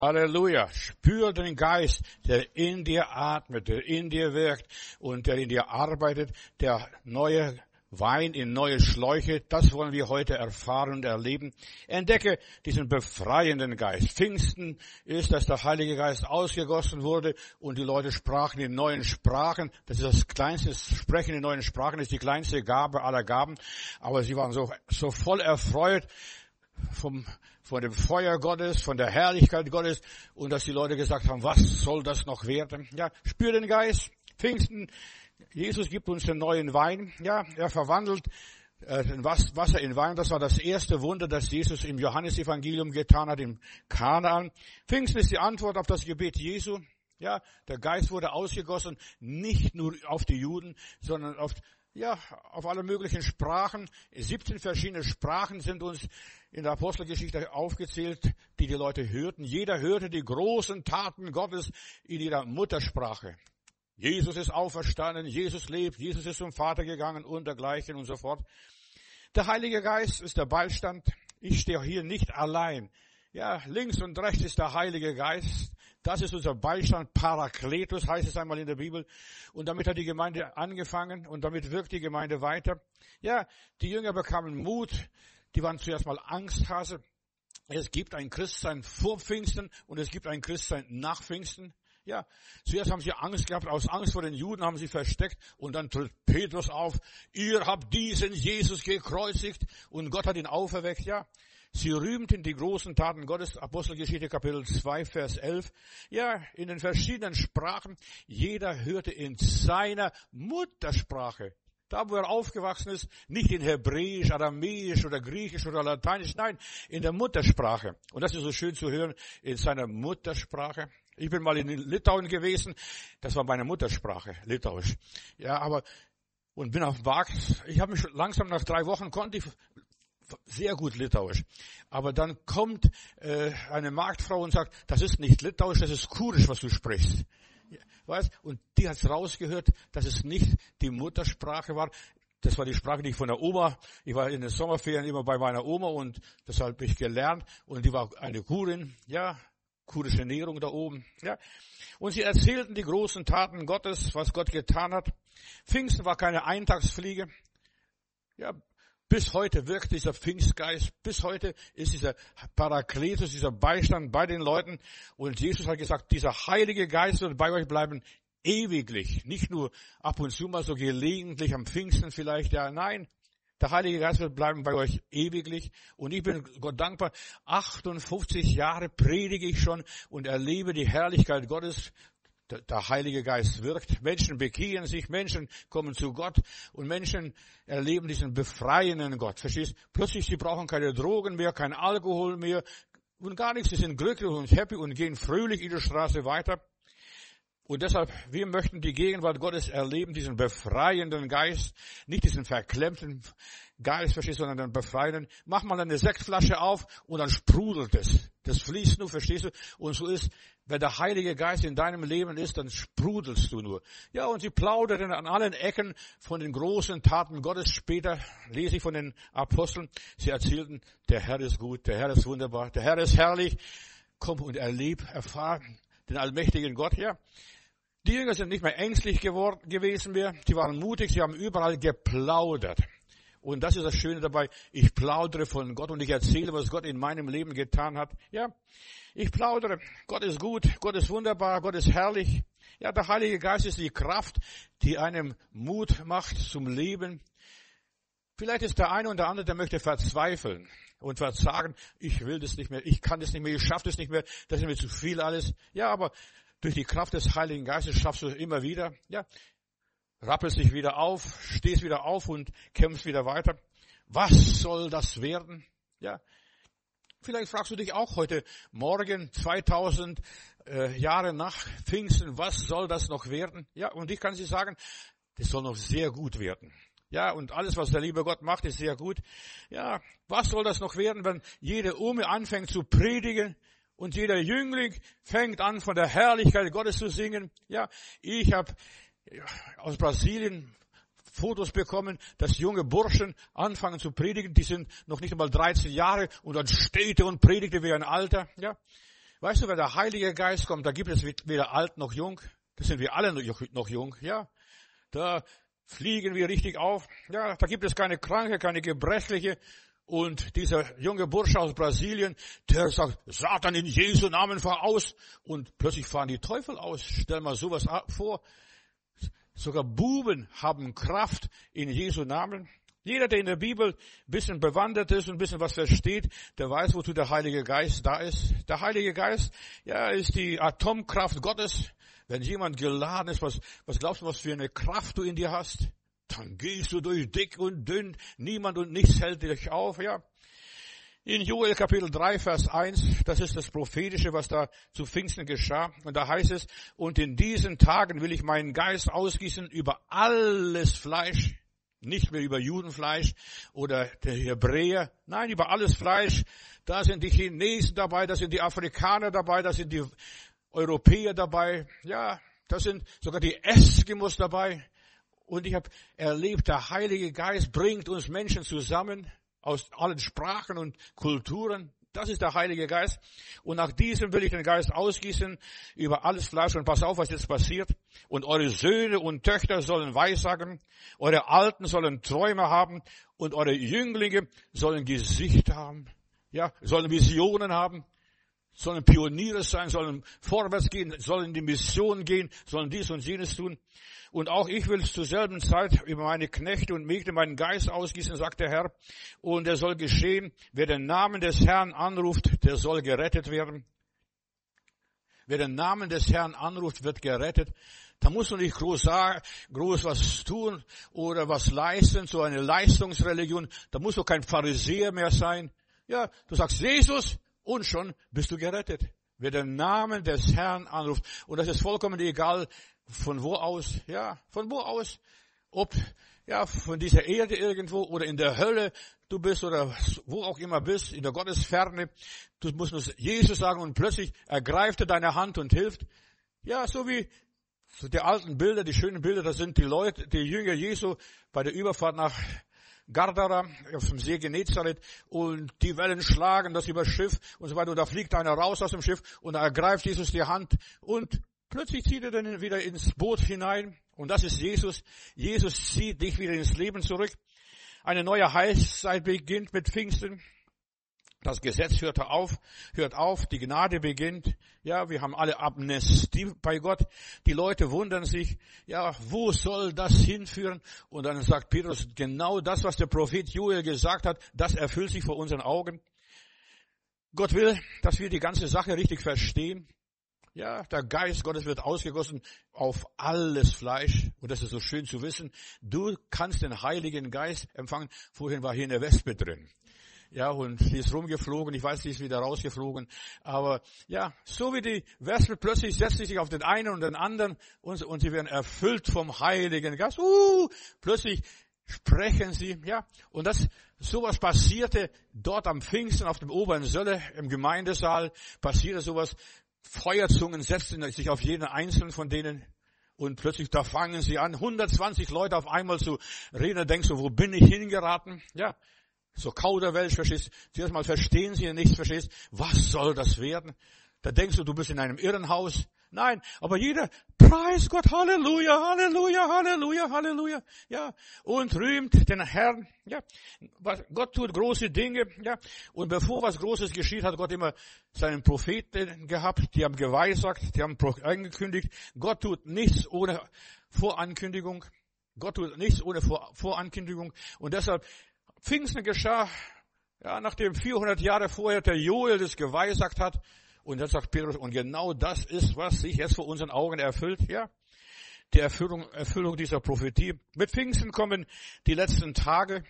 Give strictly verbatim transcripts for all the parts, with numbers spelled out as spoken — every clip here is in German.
Halleluja. Spür den Geist, der in dir atmet, der in dir wirkt und der in dir arbeitet, der neue Wein in neue Schläuche. Das wollen wir heute erfahren und erleben. Entdecke diesen befreienden Geist. Pfingsten ist, dass der Heilige Geist ausgegossen wurde und die Leute sprachen in neuen Sprachen. Das ist das kleinste, das Sprechen in neuen Sprachen ist die kleinste Gabe aller Gaben. Aber sie waren so, so voll erfreut vom von dem Feuer Gottes, von der Herrlichkeit Gottes und dass die Leute gesagt haben, was soll das noch werden? Ja, spür den Geist. Pfingsten, Jesus gibt uns den neuen Wein. Ja, er verwandelt äh, Wasser in Wein. Das war das erste Wunder, das Jesus im Johannesevangelium getan hat, im Kanaan. Pfingsten ist die Antwort auf das Gebet Jesu. Ja, der Geist wurde ausgegossen, nicht nur auf die Juden, sondern auf Ja, auf alle möglichen Sprachen. siebzehn verschiedene Sprachen sind uns in der Apostelgeschichte aufgezählt, die die Leute hörten. Jeder hörte die großen Taten Gottes in ihrer Muttersprache. Jesus ist auferstanden, Jesus lebt, Jesus ist zum Vater gegangen und dergleichen und so fort. Der Heilige Geist ist der Beistand. Ich stehe hier nicht allein. Ja, links und rechts ist der Heilige Geist. Das ist unser Beistand. Parakletos heißt es einmal in der Bibel. Und damit hat die Gemeinde angefangen und damit wirkt die Gemeinde weiter. Ja, die Jünger bekamen Mut. Die waren zuerst mal Angsthase. Es gibt ein Christsein vor Pfingsten und es gibt ein Christsein nach Pfingsten. Ja, zuerst haben sie Angst gehabt. Aus Angst vor den Juden haben sie versteckt. Und dann tritt Petrus auf. Ihr habt diesen Jesus gekreuzigt und Gott hat ihn auferweckt. Ja. Sie rühmten die großen Taten Gottes, Apostelgeschichte Kapitel zwei, Vers elf. Ja, in den verschiedenen Sprachen. Jeder hörte in seiner Muttersprache. Da, wo er aufgewachsen ist, nicht in Hebräisch, Aramäisch oder Griechisch oder Lateinisch, nein, in der Muttersprache. Und das ist so schön zu hören, in seiner Muttersprache. Ich bin mal in Litauen gewesen, das war meine Muttersprache, Litauisch. Ja, aber, und bin auf dem Markt. Ich habe mich langsam nach drei Wochen konnte ich sehr gut Litauisch. Aber dann kommt äh, eine Marktfrau und sagt, das ist nicht Litauisch, das ist Kurisch, was du sprichst. Ja, weißt? Und die hat rausgehört, dass es nicht die Muttersprache war. Das war die Sprache, die ich von der Oma, ich war in den Sommerferien immer bei meiner Oma und deshalb habe ich gelernt. Und die war eine Kurin, ja, kurische Ernährung da oben. Ja. Und sie erzählten die großen Taten Gottes, was Gott getan hat. Pfingsten war keine Eintagsfliege. Ja, bis heute wirkt dieser Pfingstgeist. Bis heute ist dieser Parakletos, dieser Beistand bei den Leuten. Und Jesus hat gesagt, dieser Heilige Geist wird bei euch bleiben ewiglich. Nicht nur ab und zu mal so gelegentlich am Pfingsten vielleicht. Ja, nein. Der Heilige Geist wird bleiben bei euch ewiglich. Und ich bin Gott dankbar. achtundfünfzig Jahre predige ich schon und erlebe die Herrlichkeit Gottes. Der Heilige Geist wirkt. Menschen bekehren sich, Menschen kommen zu Gott und Menschen erleben diesen befreienden Gott. Verstehst? Plötzlich, sie brauchen keine Drogen mehr, kein Alkohol mehr und gar nichts. Sie sind glücklich und happy und gehen fröhlich in der Straße weiter. Und deshalb, wir möchten die Gegenwart Gottes erleben, diesen befreienden Geist, nicht diesen verklemmten Geist, verstehst du, sondern den befreienden. Mach mal eine Sektflasche auf und dann sprudelt es. Das fließt nur, verstehst du? Und so ist, wenn der Heilige Geist in deinem Leben ist, dann sprudelst du nur. Ja, und sie plauderten an allen Ecken von den großen Taten Gottes. Später lese ich von den Aposteln. Sie erzählten, der Herr ist gut, der Herr ist wunderbar, der Herr ist herrlich. Komm und erleb, erfahr den allmächtigen Gott, ja. Die Jünger sind nicht mehr ängstlich geworden, gewesen mehr. Sie waren mutig, sie haben überall geplaudert. Und das ist das Schöne dabei. Ich plaudere von Gott und ich erzähle, was Gott in meinem Leben getan hat. Ja, ich plaudere. Gott ist gut, Gott ist wunderbar, Gott ist herrlich. Ja, der Heilige Geist ist die Kraft, die einem Mut macht zum Leben. Vielleicht ist der eine und der andere, der möchte verzweifeln und versagen. Ich will das nicht mehr, ich kann das nicht mehr, ich schaffe das nicht mehr, das ist mir zu viel alles. Ja, aber durch die Kraft des Heiligen Geistes schaffst du es immer wieder. Ja, rappelst dich wieder auf, stehst wieder auf und kämpfst wieder weiter. Was soll das werden? Ja, vielleicht fragst du dich auch heute Morgen, zweitausend äh, Jahre nach Pfingsten, was soll das noch werden? Ja, und ich kann dir sagen, das soll noch sehr gut werden. Ja, und alles, was der liebe Gott macht, ist sehr gut. Ja, was soll das noch werden, wenn jede Ome anfängt zu predigen? Und jeder Jüngling fängt an, von der Herrlichkeit Gottes zu singen. Ja, ich habe aus Brasilien Fotos bekommen, dass junge Burschen anfangen zu predigen. Die sind noch nicht einmal dreizehn Jahre und dann steht er und predigte wie ein Alter. Ja, Weißt du, wenn der Heilige Geist kommt, da gibt es weder alt noch jung. Das sind wir alle noch jung, ja. Da fliegen wir richtig auf. Ja, da gibt es keine Kranke, keine Gebrechliche. Und dieser junge Bursche aus Brasilien, der sagt, Satan in Jesu Namen fahr aus. Und plötzlich fahren die Teufel aus. Stell mal sowas vor. Sogar Buben haben Kraft in Jesu Namen. Jeder, der in der Bibel ein bisschen bewandert ist und ein bisschen was versteht, der weiß, wozu der Heilige Geist da ist. Der Heilige Geist, ja, ist die Atomkraft Gottes. Wenn jemand geladen ist, was, was glaubst du, was für eine Kraft du in dir hast? Dann gehst du durch dick und dünn. Niemand und nichts hält dich auf, ja. In Joel Kapitel drei, Vers eins, das ist das Prophetische, was da zu Pfingsten geschah. Und da heißt es, und in diesen Tagen will ich meinen Geist ausgießen über alles Fleisch. Nicht mehr über Judenfleisch oder der Hebräer. Nein, über alles Fleisch. Da sind die Chinesen dabei, da sind die Afrikaner dabei, da sind die Europäer dabei. Ja, da sind sogar die Eskimos dabei. Und ich habe erlebt, der Heilige Geist bringt uns Menschen zusammen aus allen Sprachen und Kulturen. Das ist der Heilige Geist. Und nach diesem will ich den Geist ausgießen über alles Fleisch. Und pass auf, was jetzt passiert. Und eure Söhne und Töchter sollen Weissagen. Eure Alten sollen Träume haben. Und eure Jünglinge sollen Gesicht haben. Ja, sollen Visionen haben. Sollen Pioniere sein, sollen vorwärts gehen, sollen in die Mission gehen, sollen dies und jenes tun. Und auch ich will zur selben Zeit über meine Knechte und Mägde meinen Geist ausgießen, sagt der Herr. Und er soll geschehen, wer den Namen des Herrn anruft, der soll gerettet werden. Wer den Namen des Herrn anruft, wird gerettet. Da musst du nicht groß sagen, groß was tun oder was leisten, so eine Leistungsreligion. Da musst du kein Pharisäer mehr sein. Ja, du sagst Jesus und schon bist du gerettet. Wer den Namen des Herrn anruft. Und das ist vollkommen egal, von wo aus, ja, von wo aus, ob, ja, von dieser Erde irgendwo oder in der Hölle du bist oder wo auch immer bist, in der Gottesferne. Du musst nur Jesus sagen und plötzlich ergreift er deine Hand und hilft. Ja, so wie so die alten Bilder, die schönen Bilder, das sind die Leute, die Jünger Jesu bei der Überfahrt nach Gardara, auf dem See Genezareth, und die Wellen schlagen das über das Schiff und so weiter. Und da fliegt einer raus aus dem Schiff und da ergreift Jesus die Hand und plötzlich zieht er dann wieder ins Boot hinein. Und das ist Jesus. Jesus zieht dich wieder ins Leben zurück. Eine neue Heilszeit beginnt mit Pfingsten. Das Gesetz hört auf, hört auf, die Gnade beginnt. Ja, wir haben alle Amnestie bei Gott. Die Leute wundern sich, ja, wo soll das hinführen? Und dann sagt Petrus, genau das, was der Prophet Joel gesagt hat, das erfüllt sich vor unseren Augen. Gott will, dass wir die ganze Sache richtig verstehen. Ja, der Geist Gottes wird ausgegossen auf alles Fleisch. Und das ist so schön zu wissen. Du kannst den Heiligen Geist empfangen. Vorhin war hier eine Wespe drin. Ja, und die ist rumgeflogen. Ich weiß, die ist wieder rausgeflogen. Aber ja, so wie die Wespe plötzlich setzt sie sich auf den einen und den anderen und, und sie werden erfüllt vom Heiligen Geist. Uh, plötzlich sprechen sie, ja. Und das, sowas passierte dort am Pfingsten auf dem oberen Sölle im Gemeindesaal. Passierte sowas. Feuerzungen setzten sich auf jeden einzelnen von denen. Und plötzlich, da fangen sie an, hundertzwanzig Leute auf einmal zu reden. Da denkst du, wo bin ich hingeraten? Ja. So Kauderwelsch, verstehst? Zuerst mal verstehen sie nichts, verstehst? Was soll das werden? Da denkst du, du bist in einem Irrenhaus. Nein, aber jeder, preis Gott, Halleluja, Halleluja, Halleluja, Halleluja, ja, und rühmt den Herrn, ja. Gott tut große Dinge, ja. Und bevor was Großes geschieht, hat Gott immer seinen Propheten gehabt, die haben geweissagt, die haben angekündigt. Gott tut nichts ohne Vorankündigung. Gott tut nichts ohne Vorankündigung. Und deshalb, Pfingsten geschah, ja, nachdem vierhundert Jahre vorher der Joel das geweissagt hat. Und dann sagt Petrus, und genau das ist, was sich jetzt vor unseren Augen erfüllt, ja. Die Erfüllung, Erfüllung dieser Prophetie. Mit Pfingsten kommen die letzten Tage.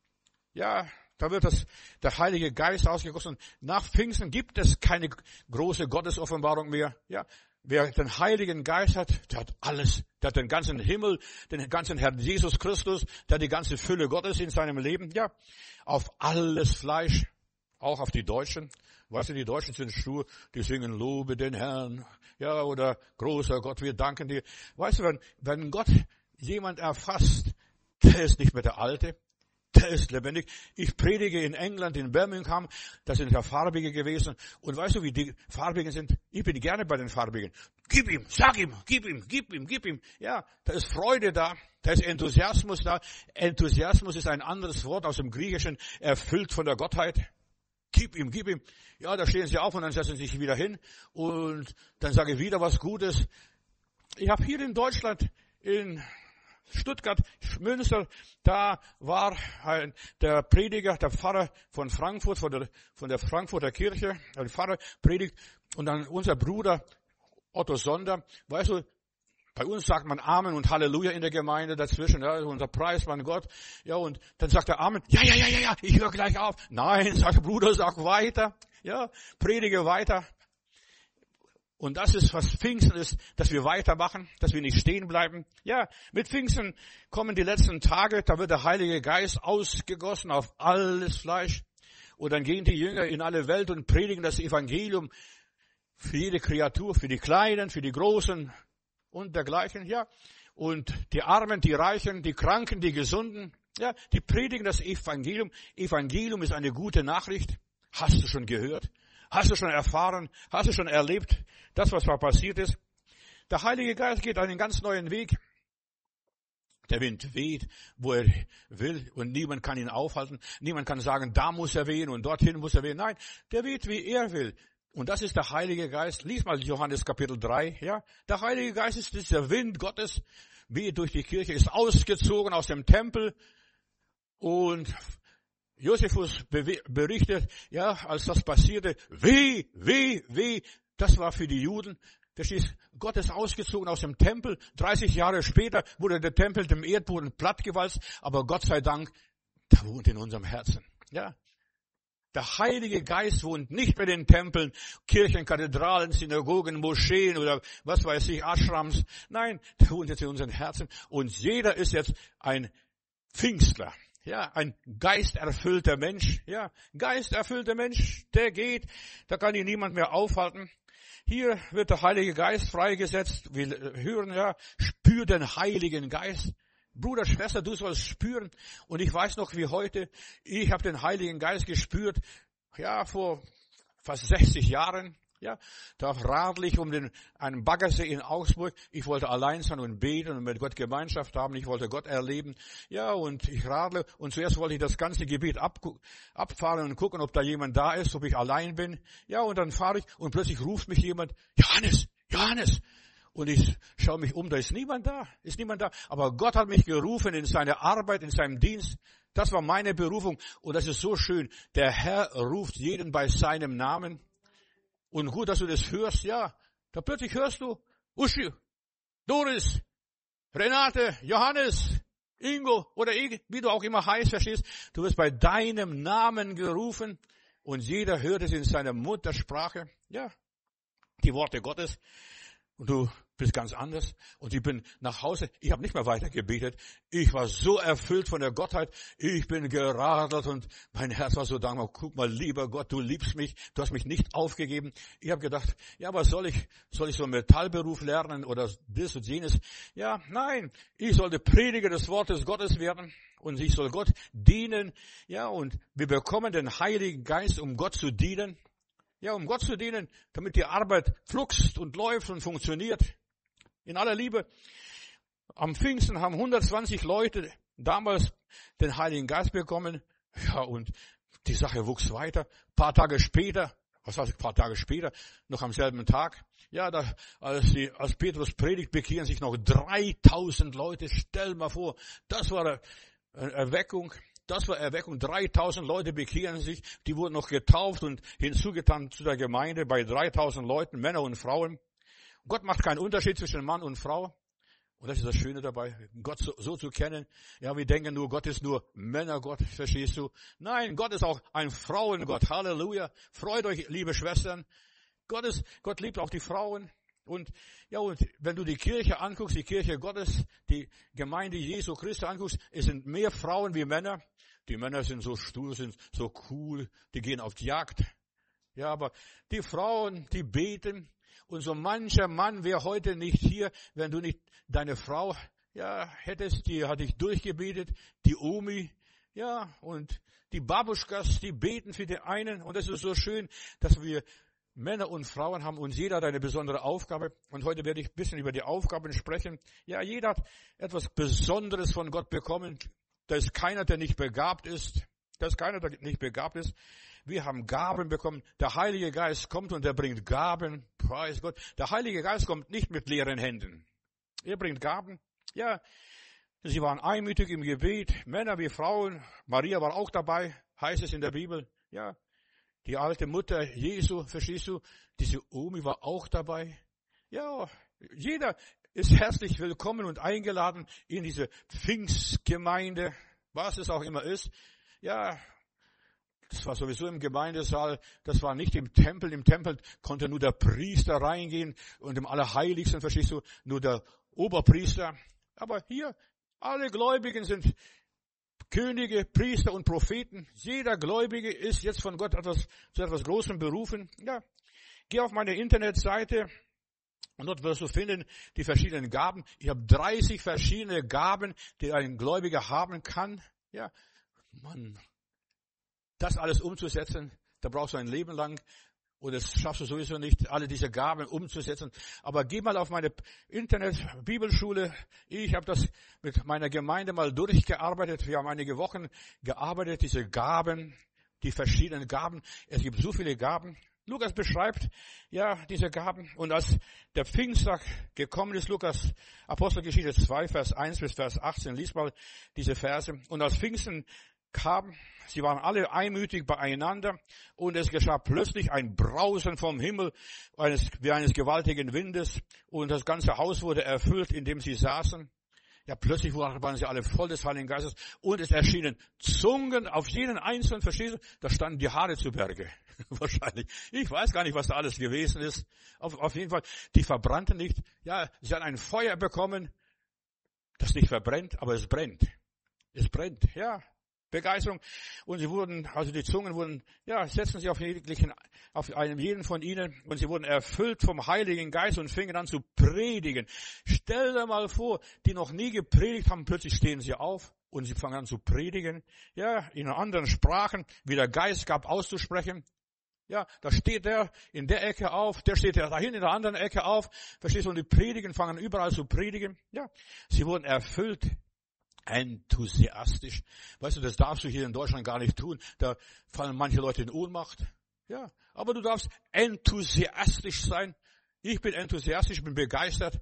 Ja, da wird das, der Heilige Geist ausgegossen. Nach Pfingsten gibt es keine große Gottesoffenbarung mehr, ja. Wer den Heiligen Geist hat, der hat alles. Der hat den ganzen Himmel, den ganzen Herrn Jesus Christus, der hat die ganze Fülle Gottes in seinem Leben. Ja, auf alles Fleisch, auch auf die Deutschen. Weißt du, die Deutschen sind stur, die singen Lobe den Herrn. Ja, oder großer Gott, wir danken dir. Weißt du, wenn, wenn Gott jemand erfasst, der ist nicht mehr der Alte, der ist lebendig. Ich predige in England, in Birmingham, da sind ja Farbige gewesen. Und weißt du, wie die Farbigen sind? Ich bin gerne bei den Farbigen. Gib ihm, sag ihm, gib ihm, gib ihm, gib ihm. Ja, da ist Freude da, da ist Enthusiasmus da. Enthusiasmus ist ein anderes Wort aus dem Griechischen, erfüllt von der Gottheit. Gib ihm, gib ihm. Ja, da stehen sie auf und dann setzen sie sich wieder hin. Und dann sage ich wieder was Gutes. Ich habe hier in Deutschland, in Stuttgart, Münster, da war ein, der Prediger, der Pfarrer von Frankfurt, von der, von der Frankfurter Kirche, der Pfarrer predigt, und dann unser Bruder Otto Sonder, weißt du, bei uns sagt man Amen und Halleluja in der Gemeinde dazwischen, ja, unser Preis, mein Gott, ja, und dann sagt er Amen, ja, ja, ja, ja, ja, ich höre gleich auf. Nein, sagt der Bruder, sag weiter, ja, predige weiter. Und das ist, was Pfingsten ist, dass wir weitermachen, dass wir nicht stehen bleiben. Ja, mit Pfingsten kommen die letzten Tage, da wird der Heilige Geist ausgegossen auf alles Fleisch. Und dann gehen die Jünger in alle Welt und predigen das Evangelium für jede Kreatur, für die Kleinen, für die Großen und dergleichen. Ja, und die Armen, die Reichen, die Kranken, die Gesunden, ja, die predigen das Evangelium. Evangelium ist eine gute Nachricht. Hast du schon gehört? Hast du schon erfahren? Hast du schon erlebt? Das, was da passiert ist? Der Heilige Geist geht einen ganz neuen Weg. Der Wind weht, wo er will, und niemand kann ihn aufhalten. Niemand kann sagen, da muss er wehen und dorthin muss er wehen. Nein, der weht, wie er will. Und das ist der Heilige Geist. Lies mal Johannes Kapitel drei, ja. Der Heilige Geist ist dieser Wind Gottes, weht durch die Kirche, ist ausgezogen aus dem Tempel. Und Josephus berichtet, ja, als das passierte, weh, weh, weh, das war für die Juden. Da steht, Gott ist ausgezogen aus dem Tempel. dreißig Jahre später wurde der Tempel dem Erdboden plattgewalzt, aber Gott sei Dank, der wohnt in unserem Herzen. Ja. Der Heilige Geist wohnt nicht mehr in den Tempeln, Kirchen, Kathedralen, Synagogen, Moscheen oder was weiß ich, Ashrams. Nein, der wohnt jetzt in unseren Herzen. Und jeder ist jetzt ein Pfingstler. Ja, ein geisterfüllter Mensch. Ja, geisterfüllter Mensch, der geht, da kann ihn niemand mehr aufhalten. Hier wird der Heilige Geist freigesetzt. Wir hören, ja, spür den Heiligen Geist. Bruder, Schwester, du sollst spüren. Und ich weiß noch wie heute, ich habe den Heiligen Geist gespürt, ja, vor fast sechzig Jahren. Ja, da radel ich um den, einen Baggersee in Augsburg. Ich wollte allein sein und beten und mit Gott Gemeinschaft haben. Ich wollte Gott erleben. Ja, und ich radle. Und zuerst wollte ich das ganze Gebiet ab, abfahren und gucken, ob da jemand da ist, ob ich allein bin. Ja, und dann fahre ich und plötzlich ruft mich jemand, Johannes, Johannes. Und ich schaue mich um, da ist niemand da, ist niemand da. Aber Gott hat mich gerufen in seine Arbeit, in seinem Dienst. Das war meine Berufung. Und das ist so schön. Der Herr ruft jeden bei seinem Namen. Und gut, dass du das hörst, ja. Da plötzlich hörst du, Uschi, Doris, Renate, Johannes, Ingo oder wie du auch immer heißt, verstehst. Du wirst bei deinem Namen gerufen und jeder hört es in seiner Muttersprache. Ja, die Worte Gottes. Und du bist ganz anders. Und ich bin nach Hause, ich habe nicht mehr weiter gebetet. Ich war so erfüllt von der Gottheit. Ich bin geradelt und mein Herz war so dankbar. Guck mal, lieber Gott, du liebst mich. Du hast mich nicht aufgegeben. Ich habe gedacht, ja, was soll ich? Soll ich so einen Metallberuf lernen oder das und jenes? Ja, nein. Ich sollte Prediger des Wortes Gottes werden. Und ich soll Gott dienen. Ja, und wir bekommen den Heiligen Geist, um Gott zu dienen. Ja, um Gott zu dienen, damit die Arbeit fluxt und läuft und funktioniert. In aller Liebe. Am Pfingsten haben hundertzwanzig Leute damals den Heiligen Geist bekommen. Ja, und die Sache wuchs weiter. Ein paar Tage später, was heißt ein paar Tage später, noch am selben Tag. Ja, da, als, die, als Petrus predigt, bekehren sich noch dreitausend Leute. Stell mal vor, das war eine Erweckung. Das war Erweckung. dreitausend Leute bekehren sich. Die wurden noch getauft und hinzugetan zu der Gemeinde bei dreitausend Leuten, Männer und Frauen. Gott macht keinen Unterschied zwischen Mann und Frau. Und das ist das Schöne dabei, Gott so, so zu kennen. Ja, wir denken nur, Gott ist nur Männergott, verstehst du? Nein, Gott ist auch ein Frauengott. Halleluja. Freut euch, liebe Schwestern. Gott ist, Gott liebt auch die Frauen. Und, ja, und wenn du die Kirche anguckst, die Kirche Gottes, die Gemeinde Jesu Christi anguckst, es sind mehr Frauen wie Männer. Die Männer sind so stur, sind so cool, die gehen auf die Jagd. Ja, aber die Frauen, die beten. Und so mancher Mann wäre heute nicht hier, wenn du nicht deine Frau, ja, hättest, die hat dich durchgebetet, die Omi, Ja, und die Babuschkas, die beten für die einen. Und es ist so schön, dass wir Männer und Frauen haben und jeder hat eine besondere Aufgabe. Und heute werde ich ein bisschen über die Aufgaben sprechen. Ja, jeder hat etwas Besonderes von Gott bekommen. Da ist keiner, der nicht begabt ist. Da ist keiner, der nicht begabt ist. Wir haben Gaben bekommen. Der Heilige Geist kommt und er bringt Gaben. Preis Gott. Der Heilige Geist kommt nicht mit leeren Händen. Er bringt Gaben. Ja, sie waren einmütig im Gebet. Männer wie Frauen. Maria war auch dabei, heißt es in der Bibel. Ja, die alte Mutter Jesu, verstehst du? Diese Omi war auch dabei. Ja, jeder ist herzlich willkommen und eingeladen in diese Pfingstgemeinde, was es auch immer ist. Ja, das war sowieso im Gemeindesaal, das war nicht im Tempel. Im Tempel konnte nur der Priester reingehen und im Allerheiligsten, verstehst du, nur der Oberpriester. Aber hier, alle Gläubigen sind Könige, Priester und Propheten. Jeder Gläubige ist jetzt von Gott etwas, zu etwas Großem berufen. Ja, geh auf meine Internetseite und dort wirst du finden die verschiedenen Gaben. Ich habe dreißig verschiedene Gaben, die ein Gläubiger haben kann. Ja, Mann, das alles umzusetzen, da brauchst du ein Leben lang. Und das schaffst du sowieso nicht, alle diese Gaben umzusetzen. Aber geh mal auf meine Internet-Bibelschule. Ich habe das mit meiner Gemeinde mal durchgearbeitet. Wir haben einige Wochen gearbeitet, diese Gaben, die verschiedenen Gaben. Es gibt so viele Gaben. Lukas beschreibt, ja, diese Gaben. Und als der Pfingsttag gekommen ist, Lukas, Apostelgeschichte zwei, Vers eins bis Vers achtzehn, lies mal diese Verse. Und als Pfingsten kam, sie waren alle einmütig beieinander und es geschah plötzlich ein Brausen vom Himmel eines, wie eines gewaltigen Windes und das ganze Haus wurde erfüllt, in dem sie saßen. Ja, plötzlich waren sie alle voll des Heiligen Geistes und es erschienen Zungen auf jeden Einzelnen, verstehst du? Da standen die Haare zu Berge. Wahrscheinlich. Ich weiß gar nicht, was da alles gewesen ist. Auf, auf jeden Fall, die verbrannten nicht. Ja, sie haben ein Feuer bekommen, das nicht verbrennt, aber es brennt. Es brennt, ja. Begeisterung. Und sie wurden, also die Zungen wurden, ja, setzten sich auf jeglichen, auf einem jeden von ihnen und sie wurden erfüllt vom Heiligen Geist und fingen an zu predigen. Stell dir mal vor, die noch nie gepredigt haben, plötzlich stehen sie auf und sie fangen an zu predigen. Ja, in anderen Sprachen, wie der Geist gab, auszusprechen. Ja, da steht der in der Ecke auf, der steht da hinten in der anderen Ecke auf. Verstehst du? Und die predigen, fangen überall zu predigen. Ja, sie wurden erfüllt. Enthusiastisch. Weißt du, das darfst du hier in Deutschland gar nicht tun. Da fallen manche Leute in Ohnmacht. Ja, aber du darfst enthusiastisch sein. Ich bin enthusiastisch, bin begeistert.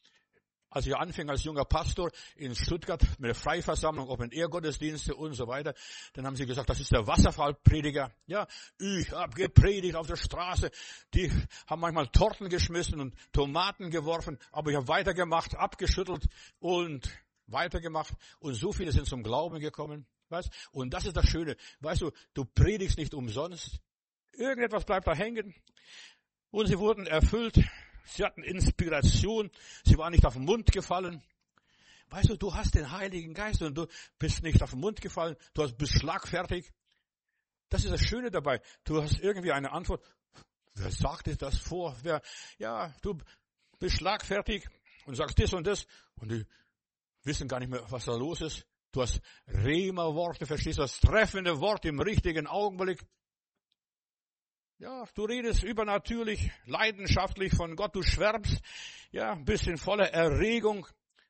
Als ich anfing als junger Pastor in Stuttgart mit der Freiversammlung, Open-Air-Gottesdienste und so weiter, dann haben sie gesagt, das ist der Wasserfallprediger. Ja, ich habe gepredigt auf der Straße. Die haben manchmal Torten geschmissen und Tomaten geworfen, aber ich habe weitergemacht, abgeschüttelt und weitergemacht und so viele sind zum Glauben gekommen, weißt? Und das ist das Schöne, weißt du, du predigst nicht umsonst. Irgendetwas bleibt da hängen und sie wurden erfüllt, sie hatten Inspiration, sie waren nicht auf den Mund gefallen. Weißt du, du hast den Heiligen Geist und du bist nicht auf den Mund gefallen, du bist schlagfertig. Das ist das Schöne dabei, du hast irgendwie eine Antwort. Wer sagt dir das vor? Wer, ja, du bist schlagfertig und sagst das und das und die wissen gar nicht mehr, was da los ist. Du hast Rema-Worte, verstehst du, das treffende Wort im richtigen Augenblick. Ja, du redest übernatürlich, leidenschaftlich von Gott, du schwärmst, ja, ein bisschen voller Erregung.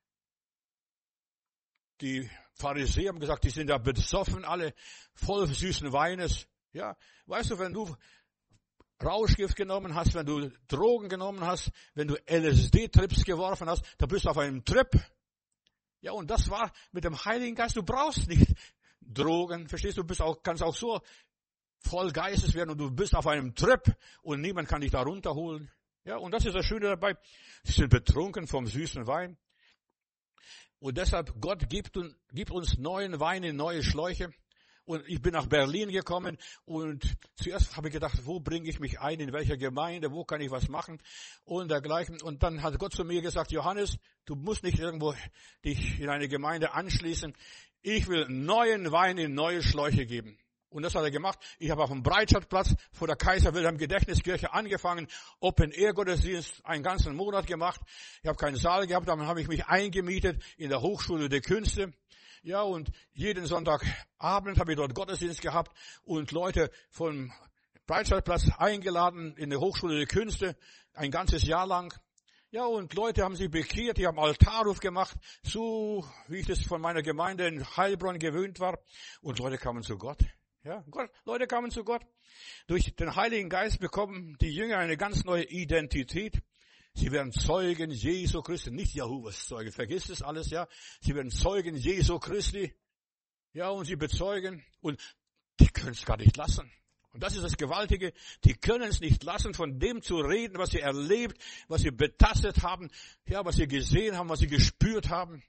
Die Pharisäer haben gesagt, die sind ja besoffen, alle voll süßen Weines. Ja, weißt du, wenn du Rauschgift genommen hast, wenn du Drogen genommen hast, wenn du L S D-Trips geworfen hast, da bist du auf einem Trip. Ja, und das war mit dem Heiligen Geist. Du brauchst nicht Drogen, verstehst du? Du bist auch, kannst auch so voll Geistes werden und du bist auf einem Trip und niemand kann dich da runterholen. Ja, und das ist das Schöne dabei. Sie sind betrunken vom süßen Wein. Und deshalb, Gott gibt, gibt uns neuen Wein in neue Schläuche. Und ich bin nach Berlin gekommen und zuerst habe ich gedacht, wo bringe ich mich ein, in welcher Gemeinde, wo kann ich was machen und dergleichen. Und dann hat Gott zu mir gesagt, Johannes, du musst nicht irgendwo dich in eine Gemeinde anschließen. Ich will neuen Wein in neue Schläuche geben. Und das hat er gemacht. Ich habe auf dem Breitscheidplatz vor der Kaiser Wilhelm Gedächtniskirche angefangen, Open-Air-Gottesdienst einen ganzen Monat gemacht. Ich habe keinen Saal gehabt, dann habe ich mich eingemietet in der Hochschule der Künste. Ja, und jeden Sonntagabend habe ich dort Gottesdienst gehabt und Leute vom Breitscheidplatz eingeladen in der Hochschule der Künste, ein ganzes Jahr lang. Ja, und Leute haben sich bekehrt, die haben Altarruf gemacht, so wie ich das von meiner Gemeinde in Heilbronn gewöhnt war. Und Leute kamen zu Gott. Ja, Gott, Leute kamen zu Gott. Durch den Heiligen Geist bekommen die Jünger eine ganz neue Identität. Sie werden Zeugen Jesu Christi, nicht Jehovas Zeugen, vergiss das alles, ja. Sie werden Zeugen Jesu Christi. Ja, und sie bezeugen. Und die können es gar nicht lassen. Und das ist das Gewaltige. Die können es nicht lassen, von dem zu reden, was sie erlebt, was sie betastet haben, ja, was sie gesehen haben, was sie gespürt haben.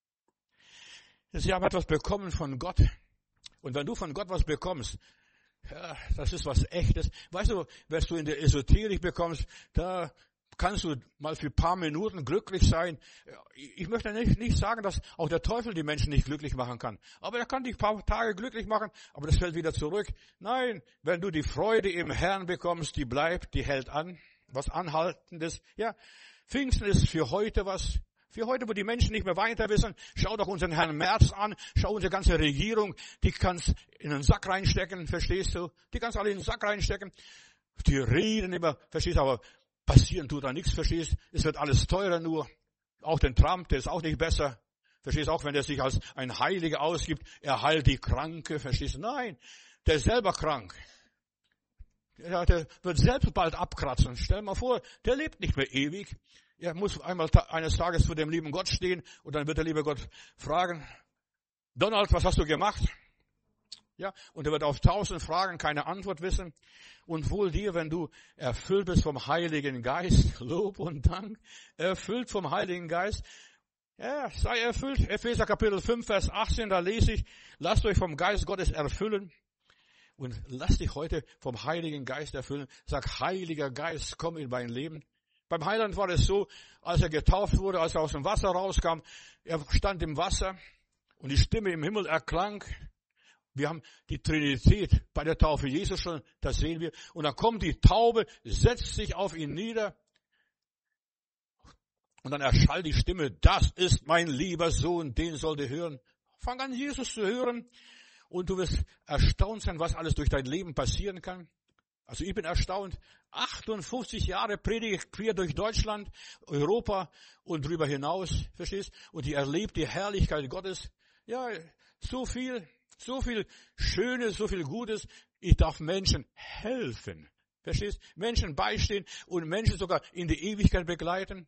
Sie haben etwas bekommen von Gott. Und wenn du von Gott was bekommst, ja, das ist was Echtes. Weißt du, was du in der Esoterik bekommst, da kannst du mal für ein paar Minuten glücklich sein. Ich möchte nicht, nicht sagen, dass auch der Teufel die Menschen nicht glücklich machen kann. Aber er kann dich ein paar Tage glücklich machen, aber das fällt wieder zurück. Nein, wenn du die Freude im Herrn bekommst, die bleibt, die hält an. Was Anhaltendes. Ja, Pfingsten ist für heute was. Für heute, wo die Menschen nicht mehr weiter wissen, schau doch unseren Herrn Merz an, schau unsere ganze Regierung, die kannst in einen Sack reinstecken, verstehst du? Die kannst alle in den Sack reinstecken. Die reden immer, verstehst du, aber passieren tut da nichts, verstehst? Es wird alles teurer nur. Auch den Trump, der ist auch nicht besser. Verstehst du, auch wenn er sich als ein Heiliger ausgibt, er heilt die Kranke, verstehst du? Nein, der ist selber krank. Der, der wird selbst bald abkratzen. Stell dir mal vor, der lebt nicht mehr ewig. Er muss einmal eines Tages vor dem lieben Gott stehen und dann wird der liebe Gott fragen, Donald, was hast du gemacht? Ja, und er wird auf tausend Fragen keine Antwort wissen. Und wohl dir, wenn du erfüllt bist vom Heiligen Geist, Lob und Dank, erfüllt vom Heiligen Geist, ja, sei erfüllt. Epheser Kapitel fünf, Vers achtzehn, da lese ich, lasst euch vom Geist Gottes erfüllen. Und lass dich heute vom Heiligen Geist erfüllen. Sag, Heiliger Geist, komm in mein Leben. Beim Heiland war es so, als er getauft wurde, als er aus dem Wasser rauskam, er stand im Wasser und die Stimme im Himmel erklang. Wir haben die Trinität bei der Taufe Jesus schon, das sehen wir. Und dann kommt die Taube, setzt sich auf ihn nieder und dann erschallt die Stimme, das ist mein lieber Sohn, den sollt ihr hören. Fang an, Jesus zu hören und du wirst erstaunt sein, was alles durch dein Leben passieren kann. Also ich bin erstaunt. achtundfünfzig Jahre predige ich quer durch Deutschland, Europa und darüber hinaus, verstehst? Und ich erlebe die Herrlichkeit Gottes. Ja, so viel, so viel Schönes, so viel Gutes. Ich darf Menschen helfen, verstehst? Menschen beistehen und Menschen sogar in die Ewigkeit begleiten.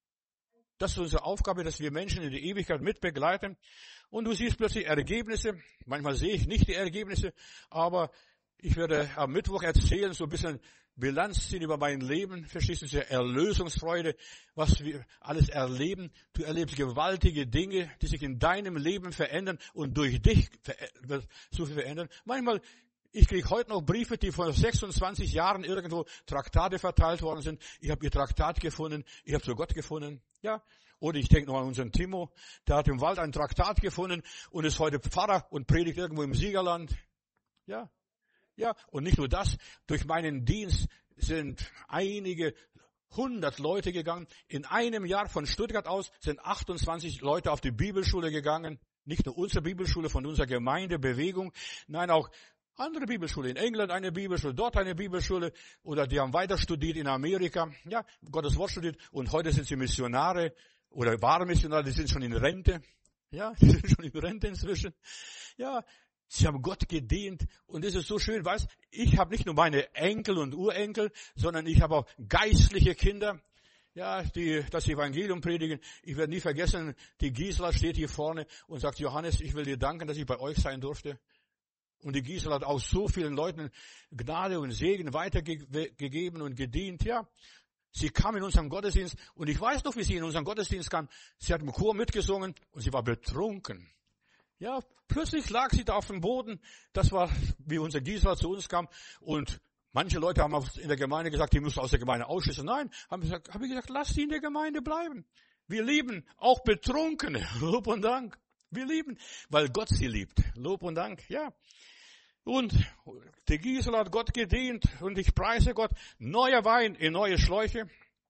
Das ist unsere Aufgabe, dass wir Menschen in die Ewigkeit mitbegleiten. Und du siehst plötzlich Ergebnisse. Manchmal sehe ich nicht die Ergebnisse, aber ich werde am Mittwoch erzählen, so ein bisschen Bilanz ziehen über mein Leben. Verstehst du, diese Erlösungsfreude, was wir alles erleben. Du erlebst gewaltige Dinge, die sich in deinem Leben verändern und durch dich wird so viel verändern. Manchmal, ich kriege heute noch Briefe, die vor sechsundzwanzig Jahren irgendwo Traktate verteilt worden sind. Ich habe ihr Traktat gefunden, ich habe zu Gott gefunden. Ja. Oder ich denke noch an unseren Timo, der hat im Wald ein Traktat gefunden und ist heute Pfarrer und predigt irgendwo im Siegerland. Ja. Ja, und nicht nur das, durch meinen Dienst sind einige hundert Leute gegangen. In einem Jahr von Stuttgart aus sind achtundzwanzig Leute auf die Bibelschule gegangen. Nicht nur unsere Bibelschule von unserer Gemeindebewegung, nein, auch andere Bibelschule. In England eine Bibelschule, dort eine Bibelschule. Oder die haben weiter studiert in Amerika. Ja, Gottes Wort studiert. Und heute sind sie Missionare oder waren Missionare, die sind schon in Rente. Ja, die sind schon in Rente inzwischen. Ja, sie haben Gott gedient und es ist so schön, weißt, ich habe nicht nur meine Enkel und Urenkel, sondern ich habe auch geistliche Kinder, ja, die das Evangelium predigen. Ich werde nie vergessen, die Gisela steht hier vorne und sagt, Johannes, ich will dir danken, dass ich bei euch sein durfte. Und die Gisela hat auch so vielen Leuten Gnade und Segen weitergegeben und gedient, ja. Sie kam in unseren Gottesdienst und ich weiß noch, wie sie in unseren Gottesdienst kam. Sie hat im Chor mitgesungen und sie war betrunken. Ja, plötzlich lag sie da auf dem Boden. Das war, wie unser Gisela zu uns kam. Und manche Leute haben in der Gemeinde gesagt, die müssen aus der Gemeinde ausschließen. Nein, haben gesagt, habe ich gesagt, lass sie in der Gemeinde bleiben. Wir lieben auch Betrunkene. Lob und Dank. Wir lieben, weil Gott sie liebt. Lob und Dank, ja. Und die Gisela hat Gott gedient und ich preise Gott. Neuer Wein in neue Schläuche.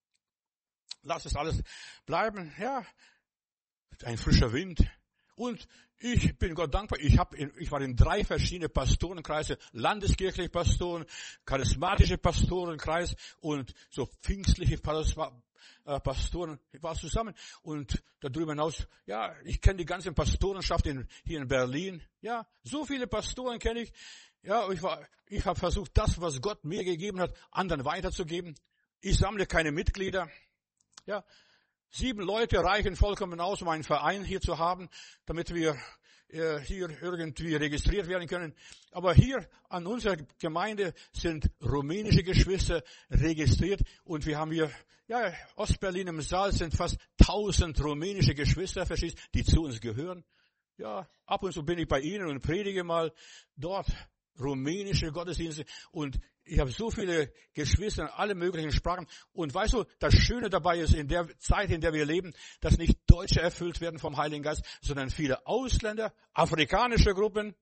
Lass es alles bleiben. Ja, ein frischer Wind. Und ich bin Gott dankbar. Ich, hab in, ich war in drei verschiedene Pastorenkreise, landeskirchliche Pastoren, charismatische Pastorenkreis und so pfingstliche Pastoren. Ich war zusammen. Und darüber hinaus, ja, ich kenne die ganze Pastorenschaft in, hier in Berlin. Ja, so viele Pastoren kenne ich. Ja, ich war, ich habe versucht, das, was Gott mir gegeben hat, anderen weiterzugeben. Ich sammle keine Mitglieder. Ja, sieben Leute reichen vollkommen aus, um einen Verein hier zu haben, damit wir äh, hier irgendwie registriert werden können. Aber hier an unserer Gemeinde sind rumänische Geschwister registriert und wir haben hier, ja, Ostberlin im Saal sind fast tausend rumänische Geschwister, verstehst, die zu uns gehören. Ja, ab und zu bin ich bei ihnen und predige mal dort rumänische Gottesdienste und ich habe so viele Geschwister in alle möglichen Sprachen. Und weißt du, das Schöne dabei ist, in der Zeit, in der wir leben, dass nicht Deutsche erfüllt werden vom Heiligen Geist, sondern viele Ausländer, afrikanische Gruppen,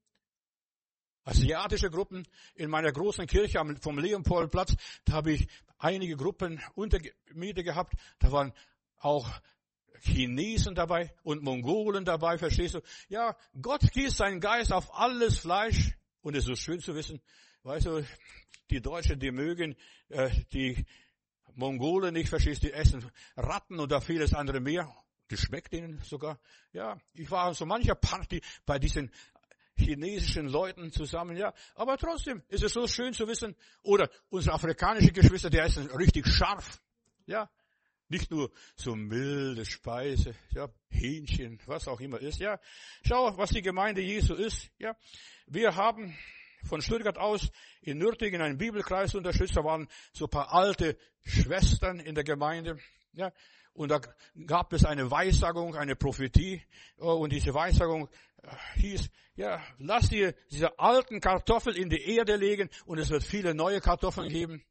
asiatische Gruppen. In meiner großen Kirche vom Leopoldplatz, da habe ich einige Gruppen unter Miete gehabt. Da waren auch Chinesen dabei und Mongolen dabei, verstehst du? Ja, Gott gießt seinen Geist auf alles Fleisch. Und es ist so schön zu wissen, weißt du, die Deutschen, die mögen äh, die Mongolen nicht, verstehst du, die essen Ratten und da vieles andere mehr. Das schmeckt ihnen sogar. Ja, ich war an so mancher Party bei diesen chinesischen Leuten zusammen, ja. Aber trotzdem ist es so schön zu wissen, oder unsere afrikanischen Geschwister, die essen richtig scharf, ja. Nicht nur so milde Speise, ja, Hähnchen, was auch immer ist, ja. Schau, was die Gemeinde Jesu ist, ja. Wir haben von Stuttgart aus in Nürtingen einen Bibelkreis unterstützt. Da waren so ein paar alte Schwestern in der Gemeinde. Ja, und da gab es eine Weissagung, eine Prophetie. Und diese Weissagung hieß, ja, lass dir diese alten Kartoffeln in die Erde legen und es wird viele neue Kartoffeln geben.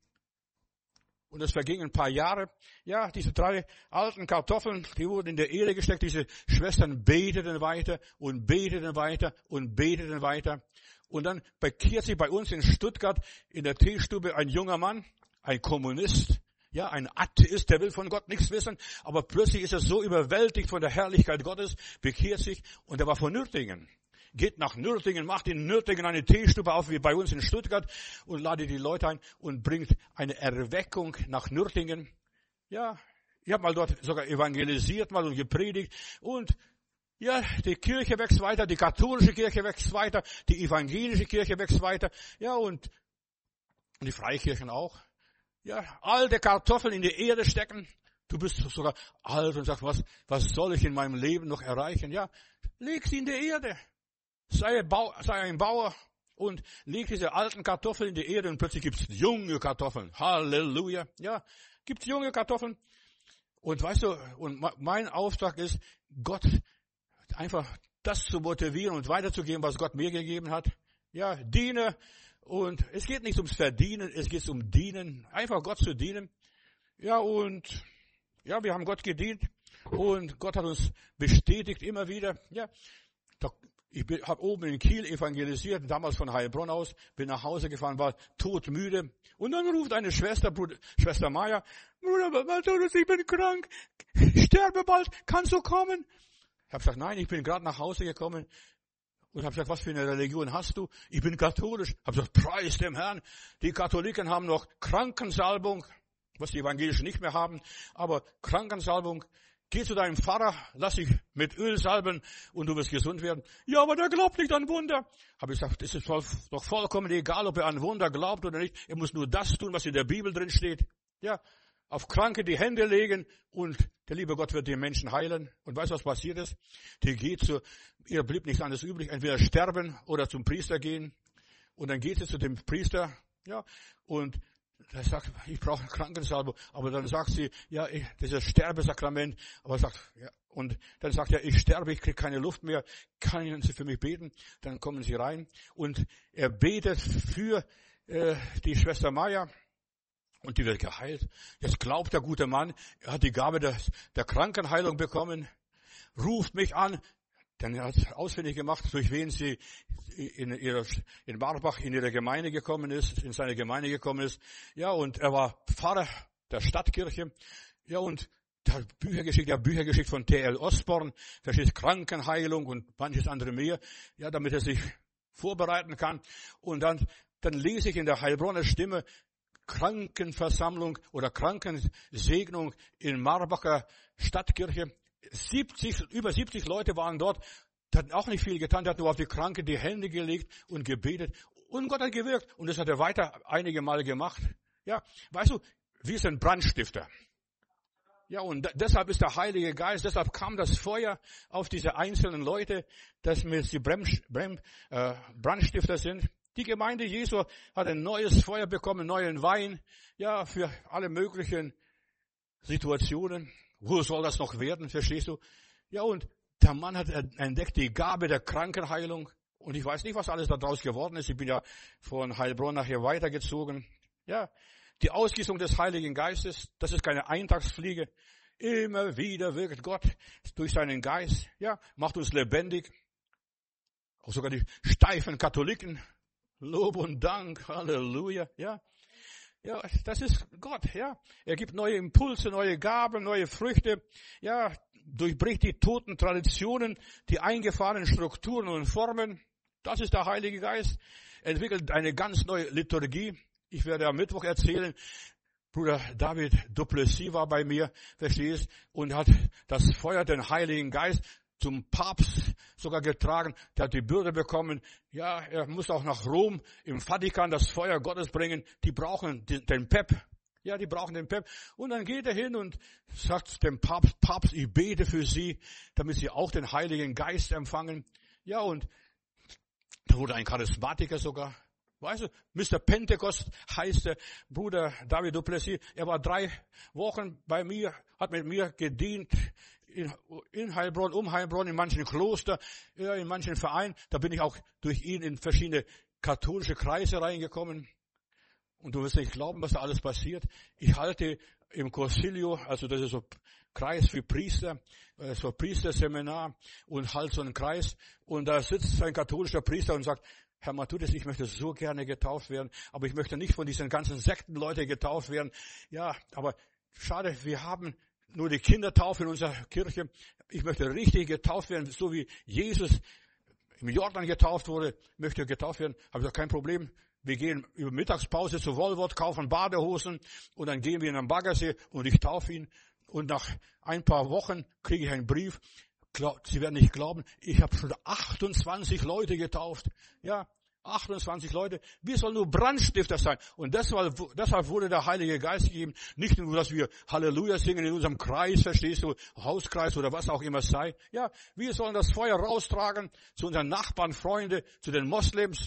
Und es vergingen ein paar Jahre. Ja, diese drei alten Kartoffeln, die wurden in der Erde gesteckt. Diese Schwestern beteten weiter und beteten weiter und beteten weiter. Und dann bekehrt sich bei uns in Stuttgart in der Teestube ein junger Mann, ein Kommunist, ja, ein Atheist, der will von Gott nichts wissen, aber plötzlich ist er so überwältigt von der Herrlichkeit Gottes, bekehrt sich und er war von Nürtingen. Geht nach Nürtingen, macht in Nürtingen eine Teestube auf, wie bei uns in Stuttgart, und ladet die Leute ein und bringt eine Erweckung nach Nürtingen. Ja, ich habe mal dort sogar evangelisiert mal und gepredigt und ja, die Kirche wächst weiter, die katholische Kirche wächst weiter, die evangelische Kirche wächst weiter, ja, und die Freikirchen auch. Ja, alte Kartoffeln in die Erde stecken. Du bist sogar alt und sagst, was, was soll ich in meinem Leben noch erreichen? Ja, leg sie in die Erde. Sei, Bau, sei ein Bauer und leg diese alten Kartoffeln in die Erde und plötzlich gibt's junge Kartoffeln. Halleluja. Ja, gibt's junge Kartoffeln. Und weißt du, und mein Auftrag ist, Gott einfach das zu motivieren und weiterzugeben, was Gott mir gegeben hat. Ja, diene. Und es geht nicht ums Verdienen, es geht um Dienen. Einfach Gott zu dienen. Ja, und ja, wir haben Gott gedient. Und Gott hat uns bestätigt immer wieder. Ja, doch, ich habe oben in Kiel evangelisiert, damals von Heilbronn aus, bin nach Hause gefahren, war todmüde. Und dann ruft eine Schwester, Bruder, Schwester Maya, Bruder Matthäus, ich bin krank, ich sterbe bald, kannst du kommen? Ich habe gesagt, nein, ich bin gerade nach Hause gekommen und habe gesagt, was für eine Religion hast du? Ich bin katholisch. Ich habe gesagt, preis dem Herrn. Die Katholiken haben noch Krankensalbung, was die Evangelischen nicht mehr haben, aber Krankensalbung. Geh zu deinem Pfarrer, lass dich mit Öl salben und du wirst gesund werden. Ja, aber der glaubt nicht an Wunder. Habe ich gesagt, es ist doch vollkommen egal, ob er an Wunder glaubt oder nicht. Er muss nur das tun, was in der Bibel drin steht. Ja, auf Kranke die Hände legen und der liebe Gott wird den Menschen heilen. Und weißt du, was passiert ist? Die geht zu, ihr blieb nichts anderes übrig, entweder sterben oder zum Priester gehen. Und dann geht sie zu dem Priester, ja, und er sagt, ich brauche Krankensalbung. Aber dann sagt sie, ja, ich, das ist Sterbesakrament. Aber sagt, ja, und dann sagt er, ich sterbe, ich kriege keine Luft mehr. Können Sie für mich beten? Dann kommen sie rein. Und er betet für äh, die Schwester Maya. Und die wird geheilt. Jetzt glaubt der gute Mann, er hat die Gabe der, der Krankenheilung bekommen, ruft mich an, Dann hat er ausfindig gemacht, durch wen sie in, ihrer, in Marbach in ihre Gemeinde gekommen ist, in seine Gemeinde gekommen ist. Ja, und er war Pfarrer der Stadtkirche. Ja, und er hat Bücher geschickt, er hat Bücher geschickt von T L Osborn, verschiedene Krankenheilung und manches andere mehr. Ja, damit er sich vorbereiten kann. Und dann, dann lese ich in der Heilbronner Stimme Krankenversammlung oder Krankensegnung in Marbacher Stadtkirche. siebzig, über siebzig Leute waren dort, die hatten auch nicht viel getan, die hatten nur auf die Kranken die Hände gelegt und gebetet. Und Gott hat gewirkt. Und das hat er weiter einige Male gemacht. Ja, weißt du, wir sind Brandstifter. Ja, und deshalb ist der Heilige Geist, deshalb kam das Feuer auf diese einzelnen Leute, dass wir die Brem, Brem, äh, Brandstifter sind. Die Gemeinde Jesu hat ein neues Feuer bekommen, neuen Wein, ja, für alle möglichen Situationen. Wo soll das noch werden, verstehst du? Ja, und der Mann hat entdeckt die Gabe der Krankenheilung. Und ich weiß nicht, was alles daraus geworden ist. Ich bin ja von Heilbronn nachher weitergezogen. Ja, die Ausgießung des Heiligen Geistes, das ist keine Eintagsfliege. Immer wieder wirkt Gott durch seinen Geist. Ja, macht uns lebendig. Auch sogar die steifen Katholiken. Lob und Dank. Halleluja. Ja. Ja, das ist Gott, ja. Er gibt neue Impulse, neue Gaben, neue Früchte. Ja, durchbricht die toten Traditionen, die eingefahrenen Strukturen und Formen. Das ist der Heilige Geist. Entwickelt eine ganz neue Liturgie. Ich werde am Mittwoch erzählen, Bruder David Duplessis war bei mir, verstehst, und hat das Feuer, den Heiligen Geist, zum Papst sogar getragen. Der hat die Bürde bekommen. Ja, er muss auch nach Rom im Vatikan das Feuer Gottes bringen. Die brauchen den Pep. Ja, die brauchen den Pep. Und dann geht er hin und sagt dem Papst, Papst, ich bete für sie, damit sie auch den Heiligen Geist empfangen. Ja, und da wurde ein Charismatiker sogar. Weißt du, Mister Pentecost heißt der Bruder David Duplessis. Er war drei Wochen bei mir, hat mit mir gedient in, in Heilbronn, um Heilbronn, in manchen Kloster, ja, in manchen Vereinen. Da bin ich auch durch ihn in verschiedene katholische Kreise reingekommen. Und du wirst nicht glauben, was da alles passiert. Ich halte im Concilio, also das ist so Kreis für Priester, so Priesterseminar, und halt so einen Kreis. Und da sitzt ein katholischer Priester und sagt, Herr Matthäus, ich möchte so gerne getauft werden, aber ich möchte nicht von diesen ganzen Sektenleuten getauft werden. Ja, aber schade, wir haben nur die Kindertaufe in unserer Kirche. Ich möchte richtig getauft werden, so wie Jesus im Jordan getauft wurde, möchte getauft werden. Habe ich gesagt, kein Problem. Wir gehen über Mittagspause zu Woolworth, kaufen Badehosen und dann gehen wir in den Baggersee und ich taufe ihn. Und nach ein paar Wochen kriege ich einen Brief. Sie werden nicht glauben, ich habe schon achtundzwanzig Leute getauft. Ja, achtundzwanzig Leute. Wir sollen nur Brandstifter sein. Und deshalb, deshalb wurde der Heilige Geist gegeben. Nicht nur, dass wir Halleluja singen in unserem Kreis, verstehst du, Hauskreis oder was auch immer es sei. Ja, wir sollen das Feuer raustragen zu unseren Nachbarn, Freunde, zu den Moslems.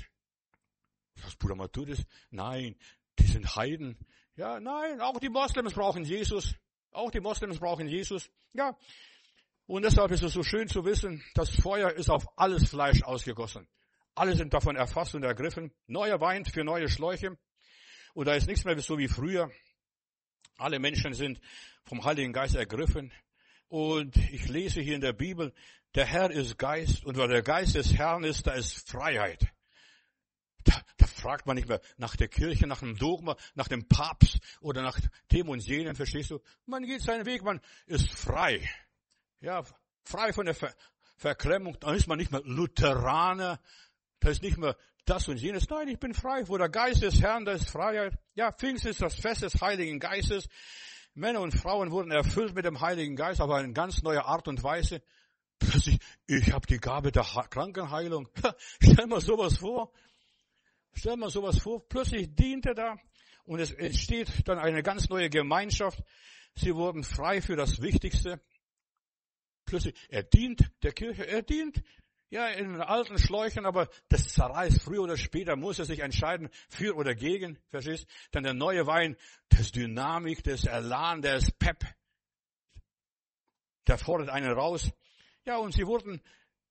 Was Bruder Matthäus? Nein, die sind Heiden. Ja, nein, auch die Moslems brauchen Jesus. Auch die Moslems brauchen Jesus. Ja. Und deshalb ist es so schön zu wissen, das Feuer ist auf alles Fleisch ausgegossen. Alle sind davon erfasst und ergriffen. Neuer Wein für neue Schläuche. Und da ist nichts mehr so wie früher. Alle Menschen sind vom Heiligen Geist ergriffen. Und ich lese hier in der Bibel, der Herr ist Geist. Und weil der Geist des Herrn ist, da ist Freiheit. Da, da fragt man nicht mehr nach der Kirche, nach dem Dogma, nach dem Papst oder nach dem und jenem, verstehst du? Man geht seinen Weg, man ist frei. Ja, frei von der Ver- Verklemmung. Da ist man nicht mehr Lutheraner. Da ist nicht mehr das und jenes. Nein, ich bin frei. Wo der Geist des Herrn, da ist Freiheit. Ja, Pfingsten ist das Fest des Heiligen Geistes. Männer und Frauen wurden erfüllt mit dem Heiligen Geist, aber in ganz neuer Art und Weise. Plötzlich, ich habe die Gabe der Krankenheilung. Stell mal sowas vor. Stell mal sowas vor. Plötzlich dient er da und es entsteht dann eine ganz neue Gemeinschaft. Sie wurden frei für das Wichtigste. Plötzlich, er dient der Kirche, er dient ja in den alten Schläuchen, aber das zerreißt früher oder später, muss er sich entscheiden, für oder gegen, verstehst? Dann der neue Wein, das ist Dynamik, das ist Elan, der ist Pep, der fordert einen raus. Ja, und sie wurden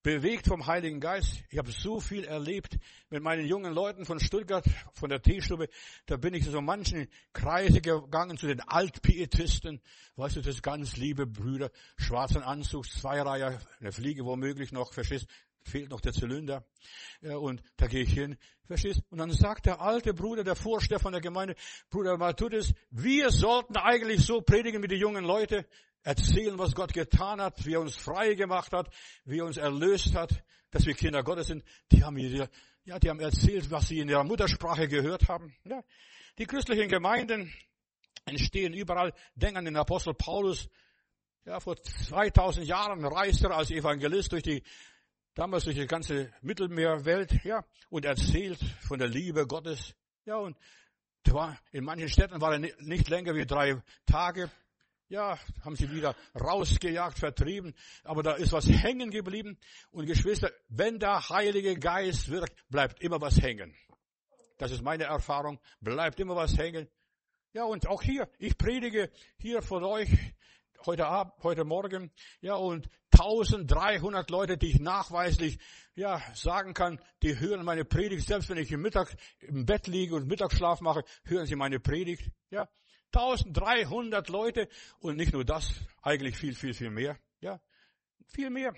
bewegt vom Heiligen Geist. Ich habe so viel erlebt mit meinen jungen Leuten von Stuttgart, von der Teestube. Da bin ich in so manchen Kreise gegangen zu den Altpietisten. Weißt du, das ganz liebe Brüder, schwarzen Anzug, Zweireiher, eine Fliege womöglich noch, verstehst? Fehlt noch der Zylinder. Ja, und da gehe ich hin, verstehst? Und dann sagt der alte Bruder, der Vorsteher von der Gemeinde, Bruder Matthäus, wir sollten eigentlich so predigen mit den jungen Leuten, erzählen, was Gott getan hat, wie er uns frei gemacht hat, wie er uns erlöst hat, dass wir Kinder Gottes sind. Die haben hier, ja, die haben erzählt, was sie in ihrer Muttersprache gehört haben. Ja, die christlichen Gemeinden entstehen überall. Denk an den Apostel Paulus. Ja, vor zweitausend Jahren reist er als Evangelist durch die, damals durch die ganze Mittelmeerwelt, ja, und erzählt von der Liebe Gottes. Ja, und in manchen Städten war er nicht länger wie drei Tage. Ja, haben sie wieder rausgejagt, vertrieben, aber da ist was hängen geblieben. Und Geschwister, wenn der Heilige Geist wirkt, bleibt immer was hängen. Das ist meine Erfahrung, bleibt immer was hängen. Ja, und auch hier, ich predige hier vor euch heute Abend, heute Morgen, ja, und eintausenddreihundert Leute, die ich nachweislich, ja, sagen kann, die hören meine Predigt, selbst wenn ich im Mittag im Bett liege und Mittagsschlaf mache, hören sie meine Predigt, ja. eintausenddreihundert Leute und nicht nur das, eigentlich viel, viel, viel mehr. Ja, viel mehr.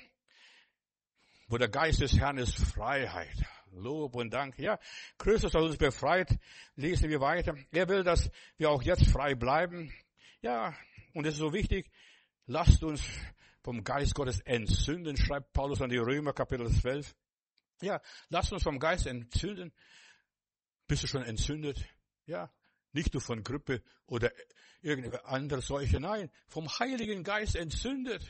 Wo der Geist des Herrn ist, Freiheit. Lob und Dank. Ja, Christus hat uns befreit. Lesen wir weiter. Er will, dass wir auch jetzt frei bleiben. Ja, und es ist so wichtig. Lasst uns vom Geist Gottes entzünden, schreibt Paulus an die Römer, Kapitel zwölf. Ja, lasst uns vom Geist entzünden. Bist du schon entzündet? Ja. Nicht nur von Grippe oder irgendeine andere Seuche, nein, vom Heiligen Geist entzündet.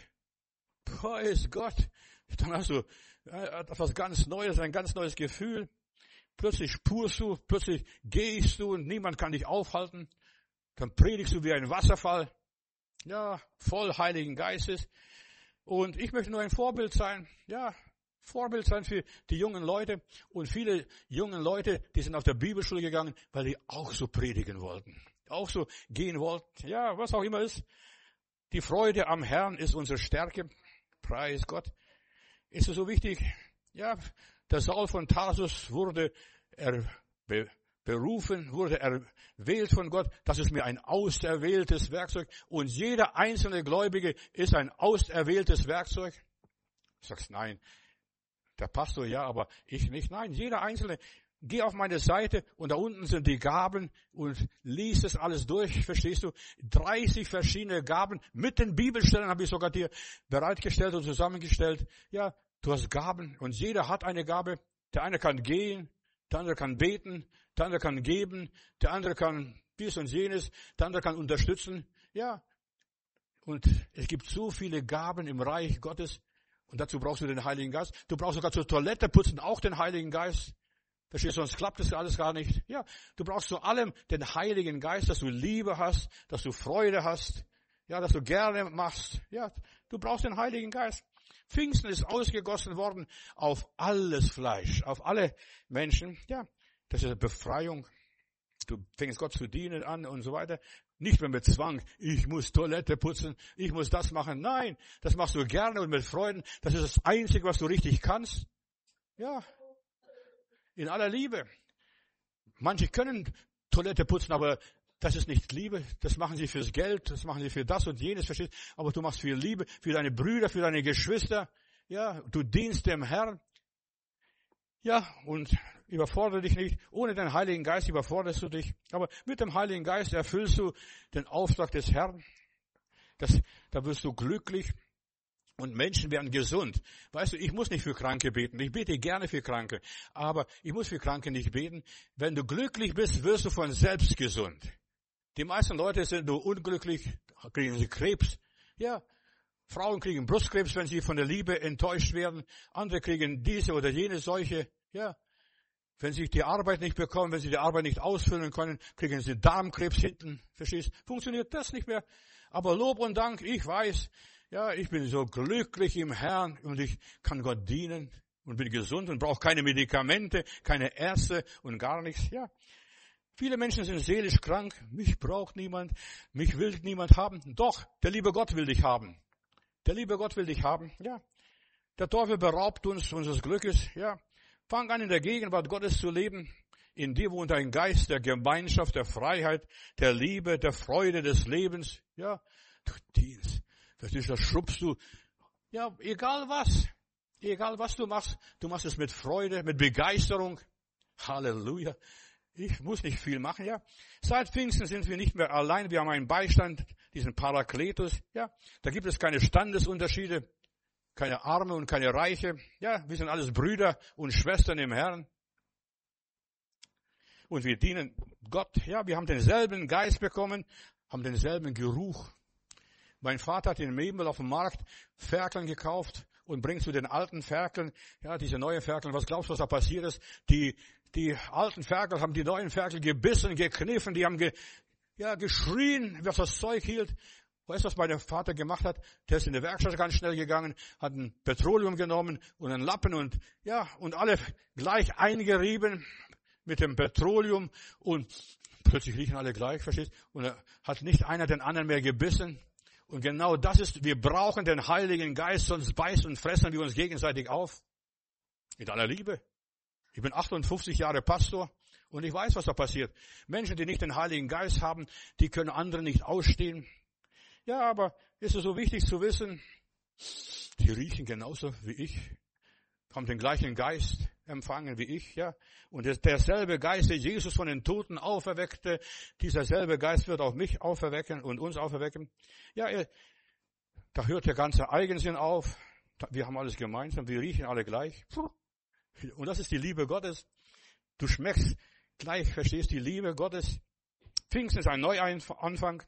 Preis Gott. Dann hast du etwas ganz Neues, ein ganz neues Gefühl. Plötzlich spurst du, plötzlich gehst du und niemand kann dich aufhalten. Dann predigst du wie ein Wasserfall. Ja, voll Heiligen Geistes. Und ich möchte nur ein Vorbild sein. Ja, Vorbild sein für die jungen Leute. Und viele jungen Leute, die sind auf der Bibelschule gegangen, weil die auch so predigen wollten. Auch so gehen wollten. Ja, was auch immer ist. Die Freude am Herrn ist unsere Stärke. Preis Gott. Ist es so wichtig? Ja, der Saul von Tarsus wurde er, be, berufen, wurde erwählt von Gott. Das ist mir ein auserwähltes Werkzeug. Und jeder einzelne Gläubige ist ein auserwähltes Werkzeug. Du sagst, nein. Der Pastor, ja, aber ich nicht. Nein, jeder Einzelne. Geh auf meine Seite und da unten sind die Gaben und lies das alles durch, verstehst du? dreißig verschiedene Gaben mit den Bibelstellen habe ich sogar dir bereitgestellt und zusammengestellt. Ja, du hast Gaben und jeder hat eine Gabe. Der eine kann gehen, der andere kann beten, der andere kann geben, der andere kann dies und jenes, der andere kann unterstützen. Ja, und es gibt so viele Gaben im Reich Gottes. Und dazu brauchst du den Heiligen Geist. Du brauchst sogar zur Toilette putzen auch den Heiligen Geist. Verstehst du, sonst klappt das alles gar nicht. Ja, du brauchst zu allem den Heiligen Geist, dass du Liebe hast, dass du Freude hast, ja, dass du gerne machst. Ja, du brauchst den Heiligen Geist. Pfingsten ist ausgegossen worden auf alles Fleisch, auf alle Menschen. Ja, das ist eine Befreiung. Du fängst Gott zu dienen an und so weiter. Nicht mehr mit Zwang, ich muss Toilette putzen, ich muss das machen. Nein, das machst du gerne und mit Freuden. Das ist das Einzige, was du richtig kannst. Ja, in aller Liebe. Manche können Toilette putzen, aber das ist nicht Liebe. Das machen sie fürs Geld, das machen sie für das und jenes, verstehst? Aber du machst für Liebe, für deine Brüder, für deine Geschwister. Ja, du dienst dem Herrn. Ja, und überfordere dich nicht. Ohne den Heiligen Geist überforderst du dich. Aber mit dem Heiligen Geist erfüllst du den Auftrag des Herrn. Das, da wirst du glücklich und Menschen werden gesund. Weißt du, ich muss nicht für Kranke beten. Ich bete gerne für Kranke. Aber ich muss für Kranke nicht beten. Wenn du glücklich bist, wirst du von selbst gesund. Die meisten Leute sind nur unglücklich, kriegen sie Krebs. Ja, Frauen kriegen Brustkrebs, wenn sie von der Liebe enttäuscht werden. Andere kriegen diese oder jene Seuche. Ja, wenn sie die Arbeit nicht bekommen, wenn sie die Arbeit nicht ausfüllen können, kriegen sie Darmkrebs hinten. Verstehst? Funktioniert das nicht mehr. Aber Lob und Dank, ich weiß, ja, ich bin so glücklich im Herrn und ich kann Gott dienen und bin gesund und brauche keine Medikamente, keine Ärzte und gar nichts. Ja, viele Menschen sind seelisch krank. Mich braucht niemand, mich will niemand haben. Doch, der liebe Gott will dich haben. Der liebe Gott will dich haben. Ja, Der Teufel beraubt uns unseres Glückes. Ja, fang an, in der Gegenwart Gottes zu leben. In dir wohnt ein Geist der Gemeinschaft, der Freiheit, der Liebe, der Freude des Lebens. Ja, du dienst. Verstehst du, das schubst du. Ja, egal was. Egal was du machst. Du machst es mit Freude, mit Begeisterung. Halleluja. Ich muss nicht viel machen, ja. Seit Pfingsten sind wir nicht mehr allein. Wir haben einen Beistand, diesen Parakletus, ja. Da gibt es keine Standesunterschiede, keine Arme und keine Reiche. Ja, wir sind alles Brüder und Schwestern im Herrn. Und wir dienen Gott. Ja, wir haben denselben Geist bekommen, haben denselben Geruch. Mein Vater hat in Mebel auf dem Markt Ferkeln gekauft und bringt zu den alten Ferkeln, ja, diese neuen Ferkeln. Was glaubst du, was da passiert ist? Die, die alten Ferkel haben die neuen Ferkel gebissen, gekniffen, die haben ge, ja, geschrien, was das Zeug hielt. Weißt du, was mein Vater gemacht hat? Der ist in die Werkstatt ganz schnell gegangen, hat ein Petroleum genommen und einen Lappen und, ja, und alle gleich eingerieben mit dem Petroleum und plötzlich riechen alle gleich, verstehst? Und er hat nicht einer den anderen mehr gebissen. Und genau das ist, wir brauchen den Heiligen Geist, sonst beißen und fressen wir uns gegenseitig auf. Mit aller Liebe. Ich bin achtundfünfzig Jahre Pastor und ich weiß, was da passiert. Menschen, die nicht den Heiligen Geist haben, die können andere nicht ausstehen. Ja, aber ist es so wichtig zu wissen, die riechen genauso wie ich, haben den gleichen Geist empfangen wie ich, ja. Und derselbe Geist, der Jesus von den Toten auferweckte, dieser selbe Geist wird auch mich auferwecken und uns auferwecken. Ja, er, da hört der ganze Eigensinn auf. Wir haben alles gemeinsam, wir riechen alle gleich. Und das ist die Liebe Gottes. Du schmeckst gleich, verstehst die Liebe Gottes. Pfingsten ist ein Neuanfang.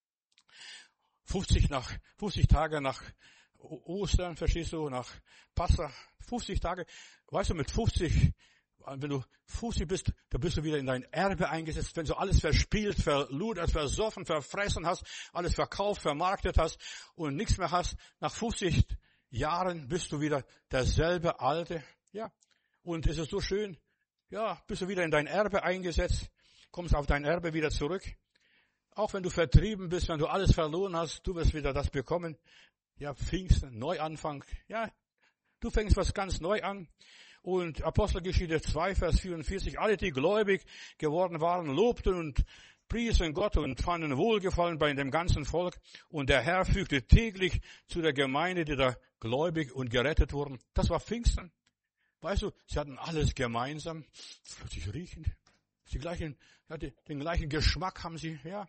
fünfzig nach, fünfzig Tage nach Ostern, verstehst du, nach Passa, fünfzig Tage, weißt du, mit fünfzig, wenn du fünfzig bist, da bist du wieder in dein Erbe eingesetzt, wenn du alles verspielt, verludert, versoffen, verfressen hast, alles verkauft, vermarktet hast und nichts mehr hast, nach fünfzig Jahren bist du wieder derselbe Alte, ja, und es ist so schön, ja, bist du wieder in dein Erbe eingesetzt, kommst auf dein Erbe wieder zurück, auch wenn du vertrieben bist, wenn du alles verloren hast, du wirst wieder das bekommen. Ja, Pfingsten, Neuanfang. Ja, du fängst was ganz neu an. Und Apostelgeschichte zwei, Vers vierundvierzig, alle, die gläubig geworden waren, lobten und priesen Gott und fanden Wohlgefallen bei dem ganzen Volk. Und der Herr fügte täglich zu der Gemeinde, die da gläubig und gerettet wurden. Das war Pfingsten. Weißt du, sie hatten alles gemeinsam. Plötzlich riechend. Die gleichen, ja, die, den gleichen Geschmack haben sie, ja.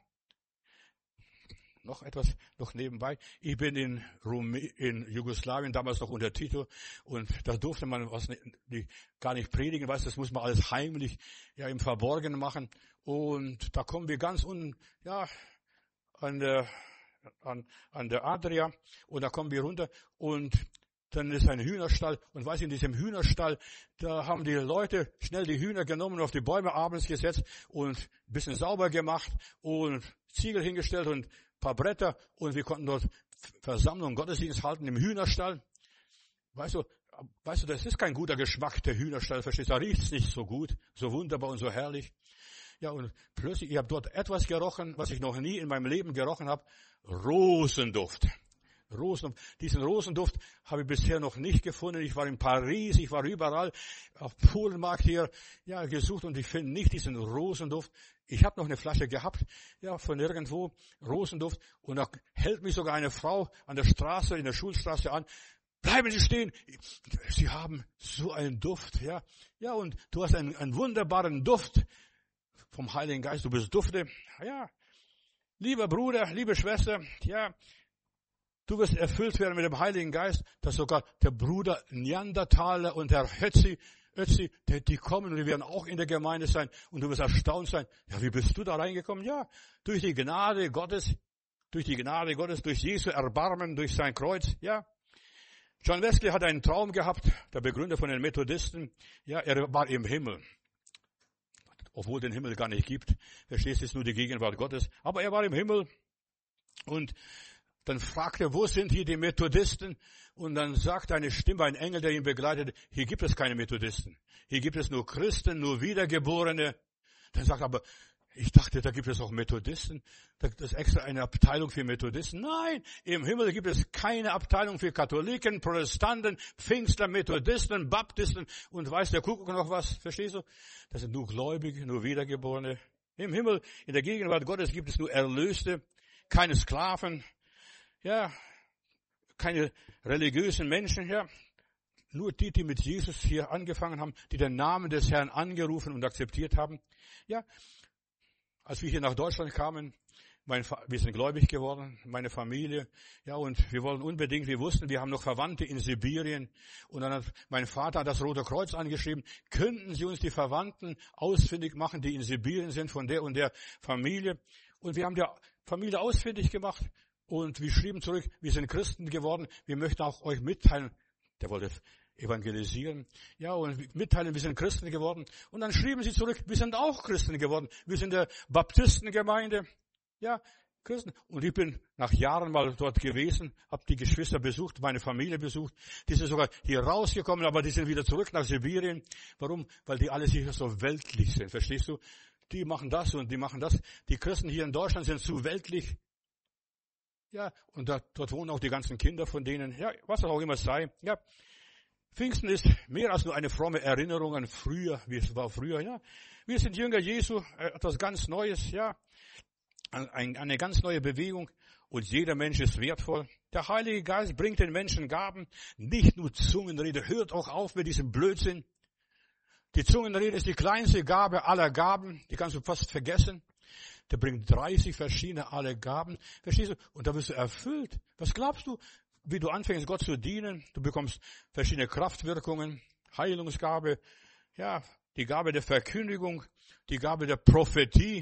Noch etwas, noch nebenbei. Ich bin in Rumä in Jugoslawien, damals noch unter Tito, und da durfte man was nicht, die, gar nicht predigen, weißt, das muss man alles heimlich, ja, im Verborgenen machen. Und da kommen wir ganz unten, ja, an der, an, an der Adria, und da kommen wir runter, und dann ist ein Hühnerstall, und weiß ich, in diesem Hühnerstall, da haben die Leute schnell die Hühner genommen und auf die Bäume abends gesetzt und ein bisschen sauber gemacht und Ziegel hingestellt und paar Bretter, und wir konnten dort Versammlung, Gottesdienst halten im Hühnerstall. Weißt du, weißt du, das ist kein guter Geschmack, der Hühnerstall, verstehst du? Da riecht's nicht so gut, so wunderbar und so herrlich. Ja, und plötzlich, ich habe dort etwas gerochen, was ich noch nie in meinem Leben gerochen habe. Rosenduft. Rosenduft. Diesen Rosenduft habe ich bisher noch nicht gefunden. Ich war in Paris, ich war überall auf Polenmarkt hier, ja, gesucht, und ich finde nicht diesen Rosenduft. Ich habe noch eine Flasche gehabt, ja, von irgendwo, Rosenduft, und da hält mich sogar eine Frau an der Straße, in der Schulstraße an. Bleiben Sie stehen. Sie haben so einen Duft, ja. Ja, und du hast einen, einen wunderbaren Duft vom Heiligen Geist. Du bist dufte. Ja. Lieber Bruder, liebe Schwester, ja. Du wirst erfüllt werden mit dem Heiligen Geist, dass sogar der Bruder Neandertaler und Herr Ötzi, Ötzi, die, die kommen und die werden auch in der Gemeinde sein, und du wirst erstaunt sein. Ja, wie bist du da reingekommen? Ja, durch die Gnade Gottes, durch die Gnade Gottes, durch Jesu Erbarmen, durch sein Kreuz, ja. John Wesley hat einen Traum gehabt, der Begründer von den Methodisten. Ja, er war im Himmel. Obwohl den Himmel gar nicht gibt. Verstehst du, ist nur die Gegenwart Gottes. Aber er war im Himmel, und dann fragte er, wo sind hier die Methodisten? Und dann sagt eine Stimme, ein Engel, der ihn begleitet, hier gibt es keine Methodisten. Hier gibt es nur Christen, nur Wiedergeborene. Dann sagt er aber, Ich dachte, da gibt es auch Methodisten. Da gibt es extra eine Abteilung für Methodisten. Nein, im Himmel gibt es keine Abteilung für Katholiken, Protestanten, Pfingstler, Methodisten, Baptisten und weiß der Kuckuck noch was. Verstehst du? Das sind nur Gläubige, nur Wiedergeborene. Im Himmel, in der Gegenwart Gottes gibt es nur Erlöste, keine Sklaven, ja, keine religiösen Menschen, ja. Nur die, die mit Jesus hier angefangen haben, die den Namen des Herrn angerufen und akzeptiert haben. Ja, als wir hier nach Deutschland kamen, mein, wir sind gläubig geworden, meine Familie, ja, und wir wollen unbedingt, wir wussten, wir haben noch Verwandte in Sibirien, und dann hat mein Vater das Rote Kreuz angeschrieben, könnten Sie uns die Verwandten ausfindig machen, die in Sibirien sind, von der und der Familie, und wir haben die Familie ausfindig gemacht, und wir schrieben zurück, wir sind Christen geworden, wir möchten auch euch mitteilen, der wollte evangelisieren, ja, und mitteilen, wir sind Christen geworden, und dann schrieben sie zurück, wir sind auch Christen geworden, wir sind der Baptistengemeinde, ja, Christen. Und ich bin nach Jahren mal dort gewesen, habe die Geschwister besucht, meine Familie besucht. Die sind sogar hier rausgekommen, aber die sind wieder zurück nach Sibirien. Warum? Weil die alle hier so weltlich sind, verstehst du? Die machen das und die machen das. Die Christen hier in Deutschland sind zu weltlich. Ja, und da, dort wohnen auch die ganzen Kinder von denen. Ja, was auch immer es sei. Ja, Pfingsten ist mehr als nur eine fromme Erinnerung an früher, wie es war früher. Ja, wir sind Jünger Jesu, etwas ganz Neues. Ja. Eine ganz neue Bewegung, und jeder Mensch ist wertvoll. Der Heilige Geist bringt den Menschen Gaben, nicht nur Zungenrede. Hört auch auf mit diesem Blödsinn. Die Zungenrede ist die kleinste Gabe aller Gaben, die kannst du fast vergessen. Der bringt dreißig verschiedene alle Gaben, verstehst du? Und da wirst du erfüllt. Was glaubst du, wie du anfängst, Gott zu dienen? Du bekommst verschiedene Kraftwirkungen, Heilungsgabe, ja, die Gabe der Verkündigung, die Gabe der Prophetie.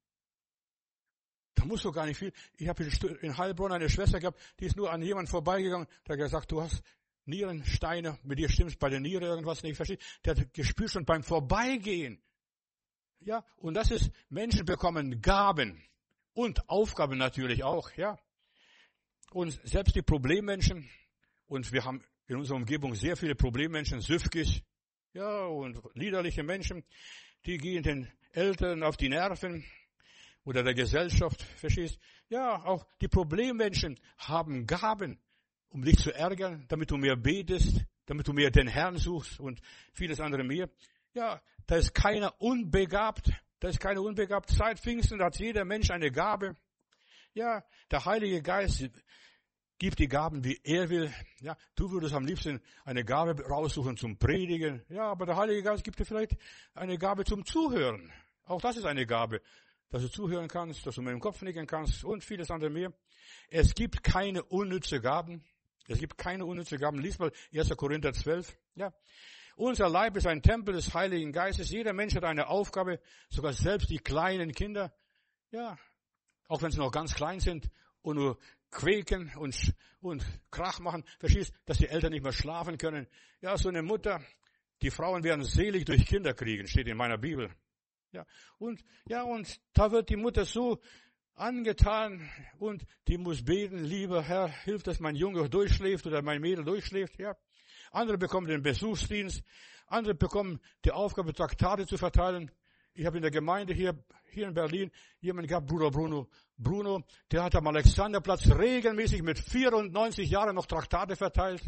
Da musst du gar nicht viel. Ich habe in Heilbronn eine Schwester gehabt, die ist nur an jemanden vorbeigegangen, der hat gesagt, du hast Nierensteine, mit dir stimmt's bei der Niere irgendwas nicht, verstehst? Der hat gespürt schon beim Vorbeigehen. Ja, und das ist, Menschen bekommen Gaben und Aufgaben natürlich auch, ja. Und selbst die Problemmenschen, und wir haben in unserer Umgebung sehr viele Problemmenschen, süffig, ja, und liederliche Menschen, die gehen den Eltern auf die Nerven, oder der Gesellschaft, verstehst? Ja, auch die Problemmenschen haben Gaben, um dich zu ärgern, damit du mehr betest, damit du mehr den Herrn suchst und vieles andere mehr. Ja, da ist keiner unbegabt, da ist keiner unbegabt. Seit Pfingsten hat jeder Mensch eine Gabe. Ja, der Heilige Geist gibt die Gaben, wie er will. Ja, du würdest am liebsten eine Gabe raussuchen zum Predigen. Ja, aber der Heilige Geist gibt dir vielleicht eine Gabe zum Zuhören. Auch das ist eine Gabe. Dass du zuhören kannst, dass du mit dem Kopf nicken kannst und vieles andere mehr. Es gibt keine unnütze Gaben. Es gibt keine unnütze Gaben. Lies mal erster Korinther zwölf. Ja. Unser Leib ist ein Tempel des Heiligen Geistes. Jeder Mensch hat eine Aufgabe, sogar selbst die kleinen Kinder. Ja. Auch wenn sie noch ganz klein sind und nur quäken und, und Krach machen. Verstehst, dass die Eltern nicht mehr schlafen können. Ja, so eine Mutter, die Frauen werden selig durch Kinder kriegen, steht in meiner Bibel. Ja, und, ja, und da wird die Mutter so angetan, und die muss beten, lieber Herr, hilf, dass mein Junge durchschläft oder mein Mädel durchschläft, ja. Andere bekommen den Besuchsdienst, andere bekommen die Aufgabe, Traktate zu verteilen. Ich habe in der Gemeinde hier, hier in Berlin jemanden gehabt, Bruder Bruno. Bruno, der hat am Alexanderplatz regelmäßig mit vierundneunzig Jahren noch Traktate verteilt.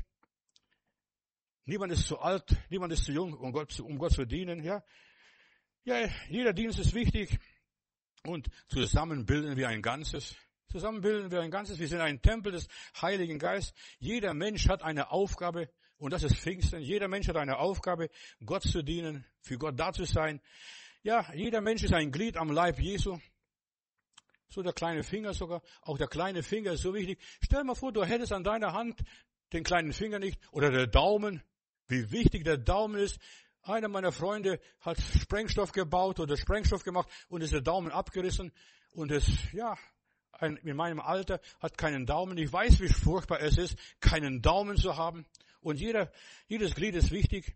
Niemand ist zu alt, niemand ist zu jung, um Gott, um Gott zu dienen, ja. Ja, jeder Dienst ist wichtig, und zusammen bilden wir ein Ganzes. Zusammen bilden wir ein Ganzes. Wir sind ein Tempel des Heiligen Geistes. Jeder Mensch hat eine Aufgabe, und das ist Pfingsten. Jeder Mensch hat eine Aufgabe, Gott zu dienen, für Gott da zu sein. Ja, jeder Mensch ist ein Glied am Leib Jesu. So der kleine Finger sogar. Auch der kleine Finger ist so wichtig. Stell dir mal vor, du hättest an deiner Hand den kleinen Finger nicht, oder der Daumen. Wie wichtig der Daumen ist. Einer meiner Freunde hat Sprengstoff gebaut oder Sprengstoff gemacht, und ist der Daumen abgerissen, und es, ja, ein, in meinem Alter hat keinen Daumen. Ich weiß, wie furchtbar es ist, keinen Daumen zu haben, und jeder, jedes Glied ist wichtig.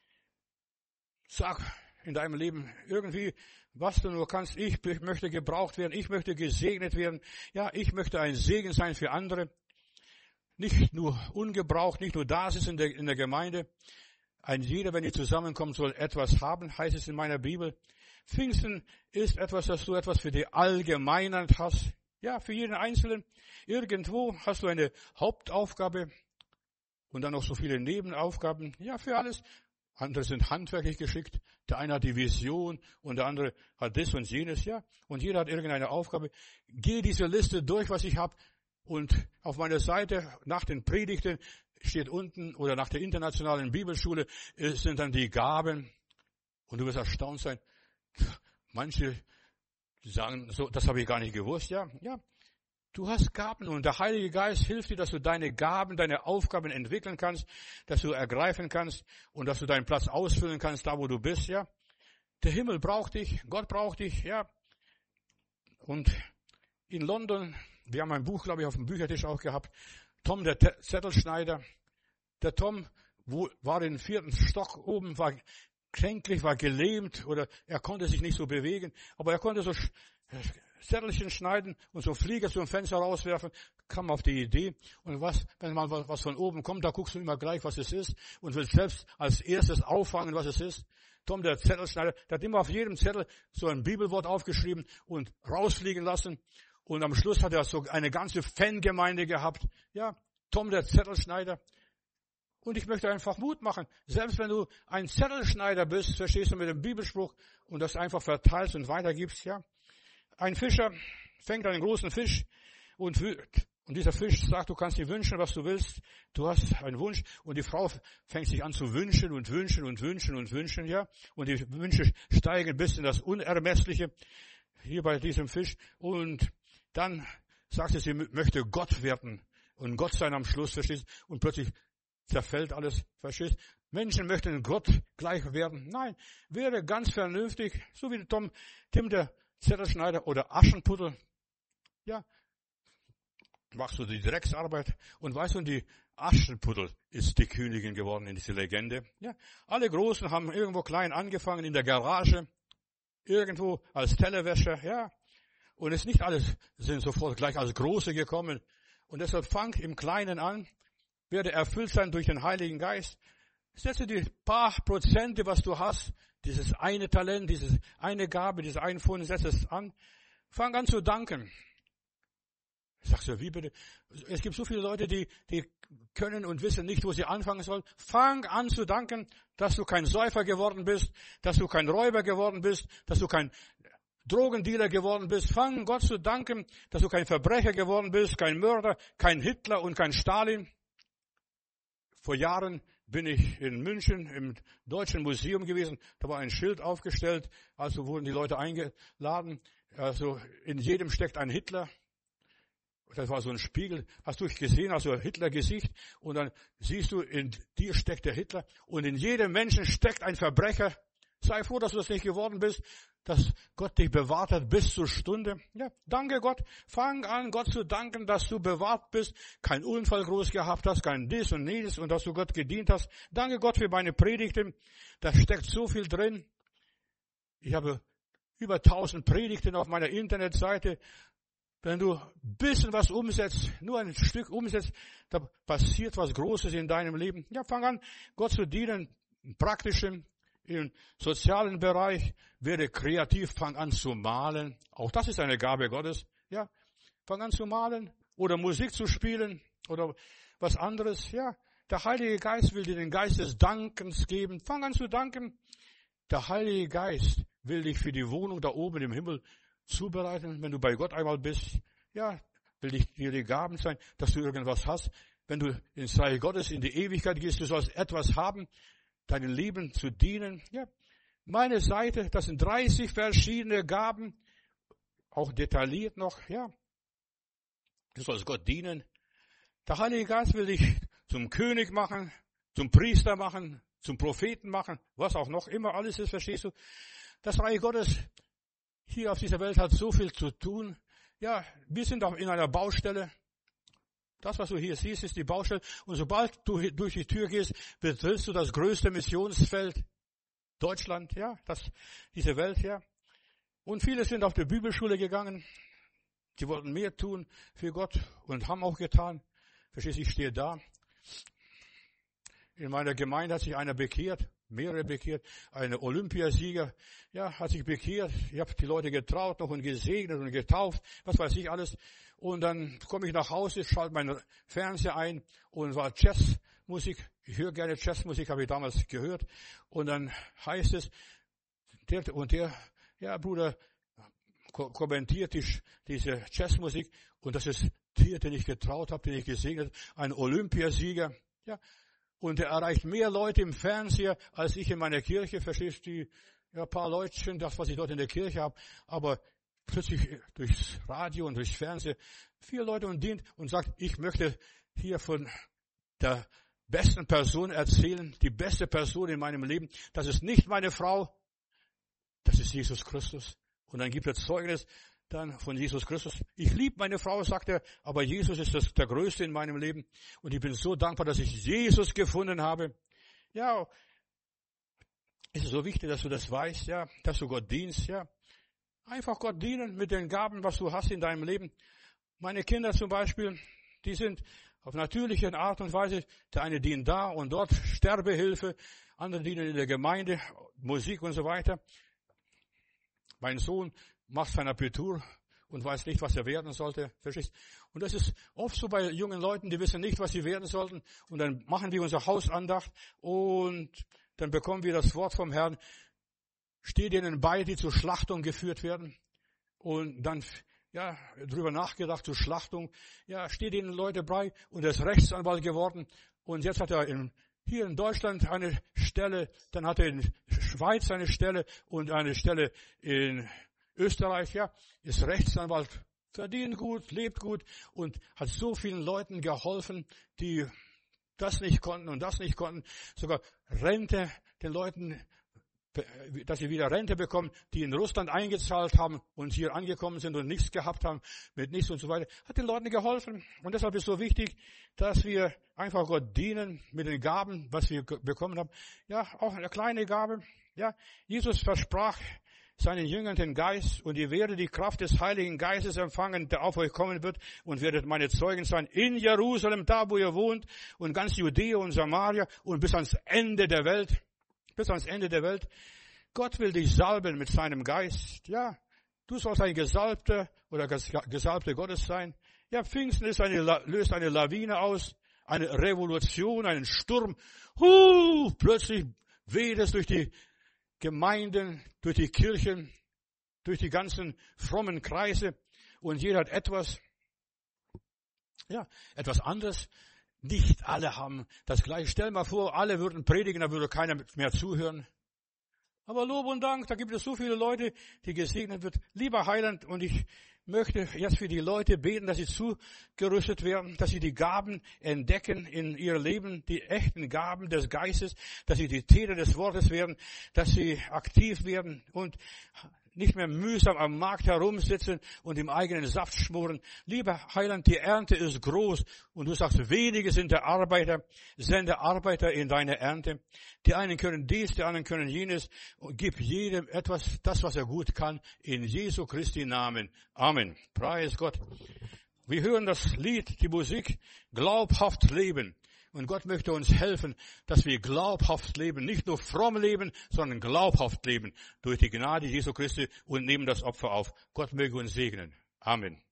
Sag in deinem Leben irgendwie, was du nur kannst. Ich möchte gebraucht werden, ich möchte gesegnet werden. Ja, ich möchte ein Segen sein für andere. Nicht nur ungebraucht, nicht nur da sitzen in der, in der Gemeinde. Ein jeder, wenn ihr zusammenkommt, soll etwas haben, heißt es in meiner Bibel. Pfingsten ist etwas, dass du etwas für die Allgemeinheit hast. Ja, für jeden Einzelnen. Irgendwo hast du eine Hauptaufgabe und dann noch so viele Nebenaufgaben. Ja, für alles. Andere sind handwerklich geschickt. Der eine hat die Vision und der andere hat das und jenes. Ja, und jeder hat irgendeine Aufgabe. Geh diese Liste durch, was ich habe. Und auf meiner Seite nach den Predigten steht unten oder nach der internationalen Bibelschule sind dann die Gaben. Und du wirst erstaunt sein. Manche sagen, so, das habe ich gar nicht gewusst. Ja, ja. Du hast Gaben und der Heilige Geist hilft dir, dass du deine Gaben, deine Aufgaben entwickeln kannst, dass du ergreifen kannst und dass du deinen Platz ausfüllen kannst, da wo du bist, ja. Der Himmel braucht dich, Gott braucht dich, ja. Und in London, wir haben ein Buch, glaube ich, auf dem Büchertisch auch gehabt, Tom, der Zettelschneider. Der Tom wo, war im vierten Stock oben, war kränklich, war gelähmt oder er konnte sich nicht so bewegen, aber er konnte so Zettelchen schneiden und so Flieger zum Fenster rauswerfen, kam auf die Idee. Und was, wenn mal was von oben kommt, da guckst du immer gleich, was es ist und willst selbst als erstes auffangen, was es ist. Tom, der Zettelschneider, der hat immer auf jedem Zettel so ein Bibelwort aufgeschrieben und rausfliegen lassen. Und am Schluss hat er so eine ganze Fangemeinde gehabt. Ja, Tom, der Zettelschneider. Und ich möchte einfach Mut machen. Selbst wenn du ein Zettelschneider bist, verstehst du mit dem Bibelspruch und das einfach verteilst und weitergibst, ja. Ein Fischer fängt einen großen Fisch und, und dieser Fisch sagt, du kannst dir wünschen, was du willst. Du hast einen Wunsch und die Frau fängt sich an zu wünschen und wünschen und wünschen und wünschen, ja. Und die Wünsche steigen bis in das Unermessliche hier bei diesem Fisch. Und dann sagt sie, sie möchte Gott werden und Gott sein am Schluss, verstehst du? Und plötzlich zerfällt alles, verstehst du? Menschen möchten Gott gleich werden. Nein, wäre ganz vernünftig, so wie Tom, Tim, der Zettelschneider oder Aschenputtel. Ja, machst du die Drecksarbeit und weißt du, die Aschenputtel ist die Königin geworden in dieser Legende. Ja, alle Großen haben irgendwo klein angefangen in der Garage, irgendwo als Tellerwäscher, ja. Und es nicht alles sind sofort gleich als Große gekommen. Und deshalb fang im Kleinen an, werde erfüllt sein durch den Heiligen Geist. Setze die paar Prozente, was du hast, dieses eine Talent, diese eine Gabe, diese einen Pfund, setze es an. Fang an zu danken. Sagst du, wie bitte? Es gibt so viele Leute, die, die können und wissen nicht, wo sie anfangen sollen. Fang an zu danken, dass du kein Säufer geworden bist, dass du kein Räuber geworden bist, dass du kein Drogendealer geworden bist. Fang Gott zu danken, dass du kein Verbrecher geworden bist, kein Mörder, kein Hitler und kein Stalin. Vor Jahren bin ich in München im Deutschen Museum gewesen. Da war ein Schild aufgestellt. Also wurden die Leute eingeladen. Also in jedem steckt ein Hitler. Das war so ein Spiegel. Hast du gesehen, also Hitler-Gesicht. Und dann siehst du, in dir steckt der Hitler. Und in jedem Menschen steckt ein Verbrecher. Sei froh, dass du das nicht geworden bist, dass Gott dich bewahrt hat bis zur Stunde. Ja, danke Gott. Fang an, Gott zu danken, dass du bewahrt bist, keinen Unfall groß gehabt hast, kein dies und jenes und dass du Gott gedient hast. Danke Gott für meine Predigten. Da steckt so viel drin. Ich habe über tausend Predigten auf meiner Internetseite. Wenn du ein bisschen was umsetzt, nur ein Stück umsetzt, da passiert was Großes in deinem Leben. Ja, fang an, Gott zu dienen, im praktischen, im sozialen Bereich, werde kreativ, fang an zu malen. Auch das ist eine Gabe Gottes. Ja, fang an zu malen oder Musik zu spielen oder was anderes. Ja, der Heilige Geist will dir den Geist des Dankens geben. Fang an zu danken. Der Heilige Geist will dich für die Wohnung da oben im Himmel zubereiten, wenn du bei Gott einmal bist. Ja, will dich dir die Gaben sein, dass du irgendwas hast. Wenn du ins Reich Gottes in die Ewigkeit gehst, du sollst etwas haben, deinem Leben zu dienen. Ja, meine Seite, das sind dreißig verschiedene Gaben, auch detailliert noch. Ja, du sollst Gott dienen. Der Heilige Geist will dich zum König machen, zum Priester machen, zum Propheten machen, was auch noch immer alles ist, verstehst du? Das Reich Gottes hier auf dieser Welt hat so viel zu tun. Ja, wir sind auch in einer Baustelle. Das, was du hier siehst, ist die Baustelle. Und sobald du durch die Tür gehst, betrittst du das größte Missionsfeld Deutschland, ja, das, diese Welt, ja. Und viele sind auf die Bibelschule gegangen. Sie wollten mehr tun für Gott und haben auch getan. Verstehst du, ich stehe da. In meiner Gemeinde hat sich einer bekehrt. mehrere bekehrt. Ein Olympiasieger, ja, hat sich bekehrt. Ich habe die Leute getraut noch und gesegnet und getauft, was weiß ich alles. Und dann komme ich nach Hause, schalte meinen Fernseher ein und war Jazzmusik. Ich höre gerne Jazzmusik, habe ich damals gehört. Und dann heißt es, der und der, ja, Bruder, ko- kommentiert die, diese Jazzmusik. Und das ist der, den ich getraut habe, den ich gesegnet, ein Olympiasieger. Ja, und er erreicht mehr Leute im Fernseher, als ich in meiner Kirche. Verstehst du, ja, ein paar Leutchen, das, was ich dort in der Kirche habe. Aber plötzlich durchs Radio und durchs Fernsehen vier Leute und dient und sagt, ich möchte hier von der besten Person erzählen, die beste Person in meinem Leben. Das ist nicht meine Frau, das ist Jesus Christus. Und dann gibt er Zeugnis dann von Jesus Christus. Ich liebe meine Frau, sagt er, aber Jesus ist das, der Größte in meinem Leben. Und ich bin so dankbar, dass ich Jesus gefunden habe. Ja, es ist so wichtig, dass du das weißt, ja, dass du Gott dienst, ja. Einfach Gott dienen mit den Gaben, was du hast in deinem Leben. Meine Kinder zum Beispiel, die sind auf natürliche Art und Weise, der eine dient da und dort, Sterbehilfe, andere dienen in der Gemeinde, Musik und so weiter. Mein Sohn macht sein Abitur und weiß nicht, was er werden sollte. Verstehst? Und das ist oft so bei jungen Leuten, die wissen nicht, was sie werden sollten. Und dann machen wir unsere Hausandacht und dann bekommen wir das Wort vom Herrn. Steht ihnen bei, die zur Schlachtung geführt werden. Und dann, ja, drüber nachgedacht, zur Schlachtung. Ja, steht ihnen Leute bei und er ist Rechtsanwalt geworden. Und jetzt hat er in, hier in Deutschland eine Stelle, dann hat er in Schweiz eine Stelle und eine Stelle in Österreich, ja, ist Rechtsanwalt, verdient gut, lebt gut und hat so vielen Leuten geholfen, die das nicht konnten und das nicht konnten. Sogar Rente den Leuten, dass sie wieder Rente bekommen, die in Russland eingezahlt haben und hier angekommen sind und nichts gehabt haben, mit nichts und so weiter, hat den Leuten geholfen. Und deshalb ist so wichtig, dass wir einfach Gott dienen mit den Gaben, was wir bekommen haben. Ja, auch eine kleine Gabe. Ja, Jesus versprach seinen Jüngern den Geist und ihr werdet die Kraft des Heiligen Geistes empfangen, der auf euch kommen wird und werdet meine Zeugen sein in Jerusalem, da wo ihr wohnt und ganz Judäa und Samaria und bis ans Ende der Welt. Bis ans Ende der Welt. Gott will dich salben mit seinem Geist. Ja, du sollst ein Gesalbter oder Gesalbte Gottes sein. Ja, Pfingsten ist eine, löst eine Lawine aus, eine Revolution, einen Sturm. Huh, plötzlich weht es durch die Gemeinden, durch die Kirchen, durch die ganzen frommen Kreise und jeder hat etwas, ja, etwas anderes. Nicht alle haben das Gleiche. Stell mal vor, alle würden predigen, da würde keiner mehr zuhören. Aber Lob und Dank, da gibt es so viele Leute, die gesegnet wird. Lieber Heiland, und ich möchte jetzt für die Leute beten, dass sie zugerüstet werden, dass sie die Gaben entdecken in ihr Leben, die echten Gaben des Geistes, dass sie die Täter des Wortes werden, dass sie aktiv werden und nicht mehr mühsam am Markt herumsitzen und im eigenen Saft schmoren. Lieber Heiland, die Ernte ist groß und du sagst, wenige sind der Arbeiter, sende Arbeiter in deine Ernte. Die einen können dies, die anderen können jenes und gib jedem etwas, das, was er gut kann, in Jesu Christi Namen. Amen. Preis Gott. Wir hören das Lied, die Musik, glaubhaft leben. Und Gott möchte uns helfen, dass wir glaubhaft leben, nicht nur fromm leben, sondern glaubhaft leben durch die Gnade Jesu Christi und nehmen das Opfer auf. Gott möge uns segnen. Amen.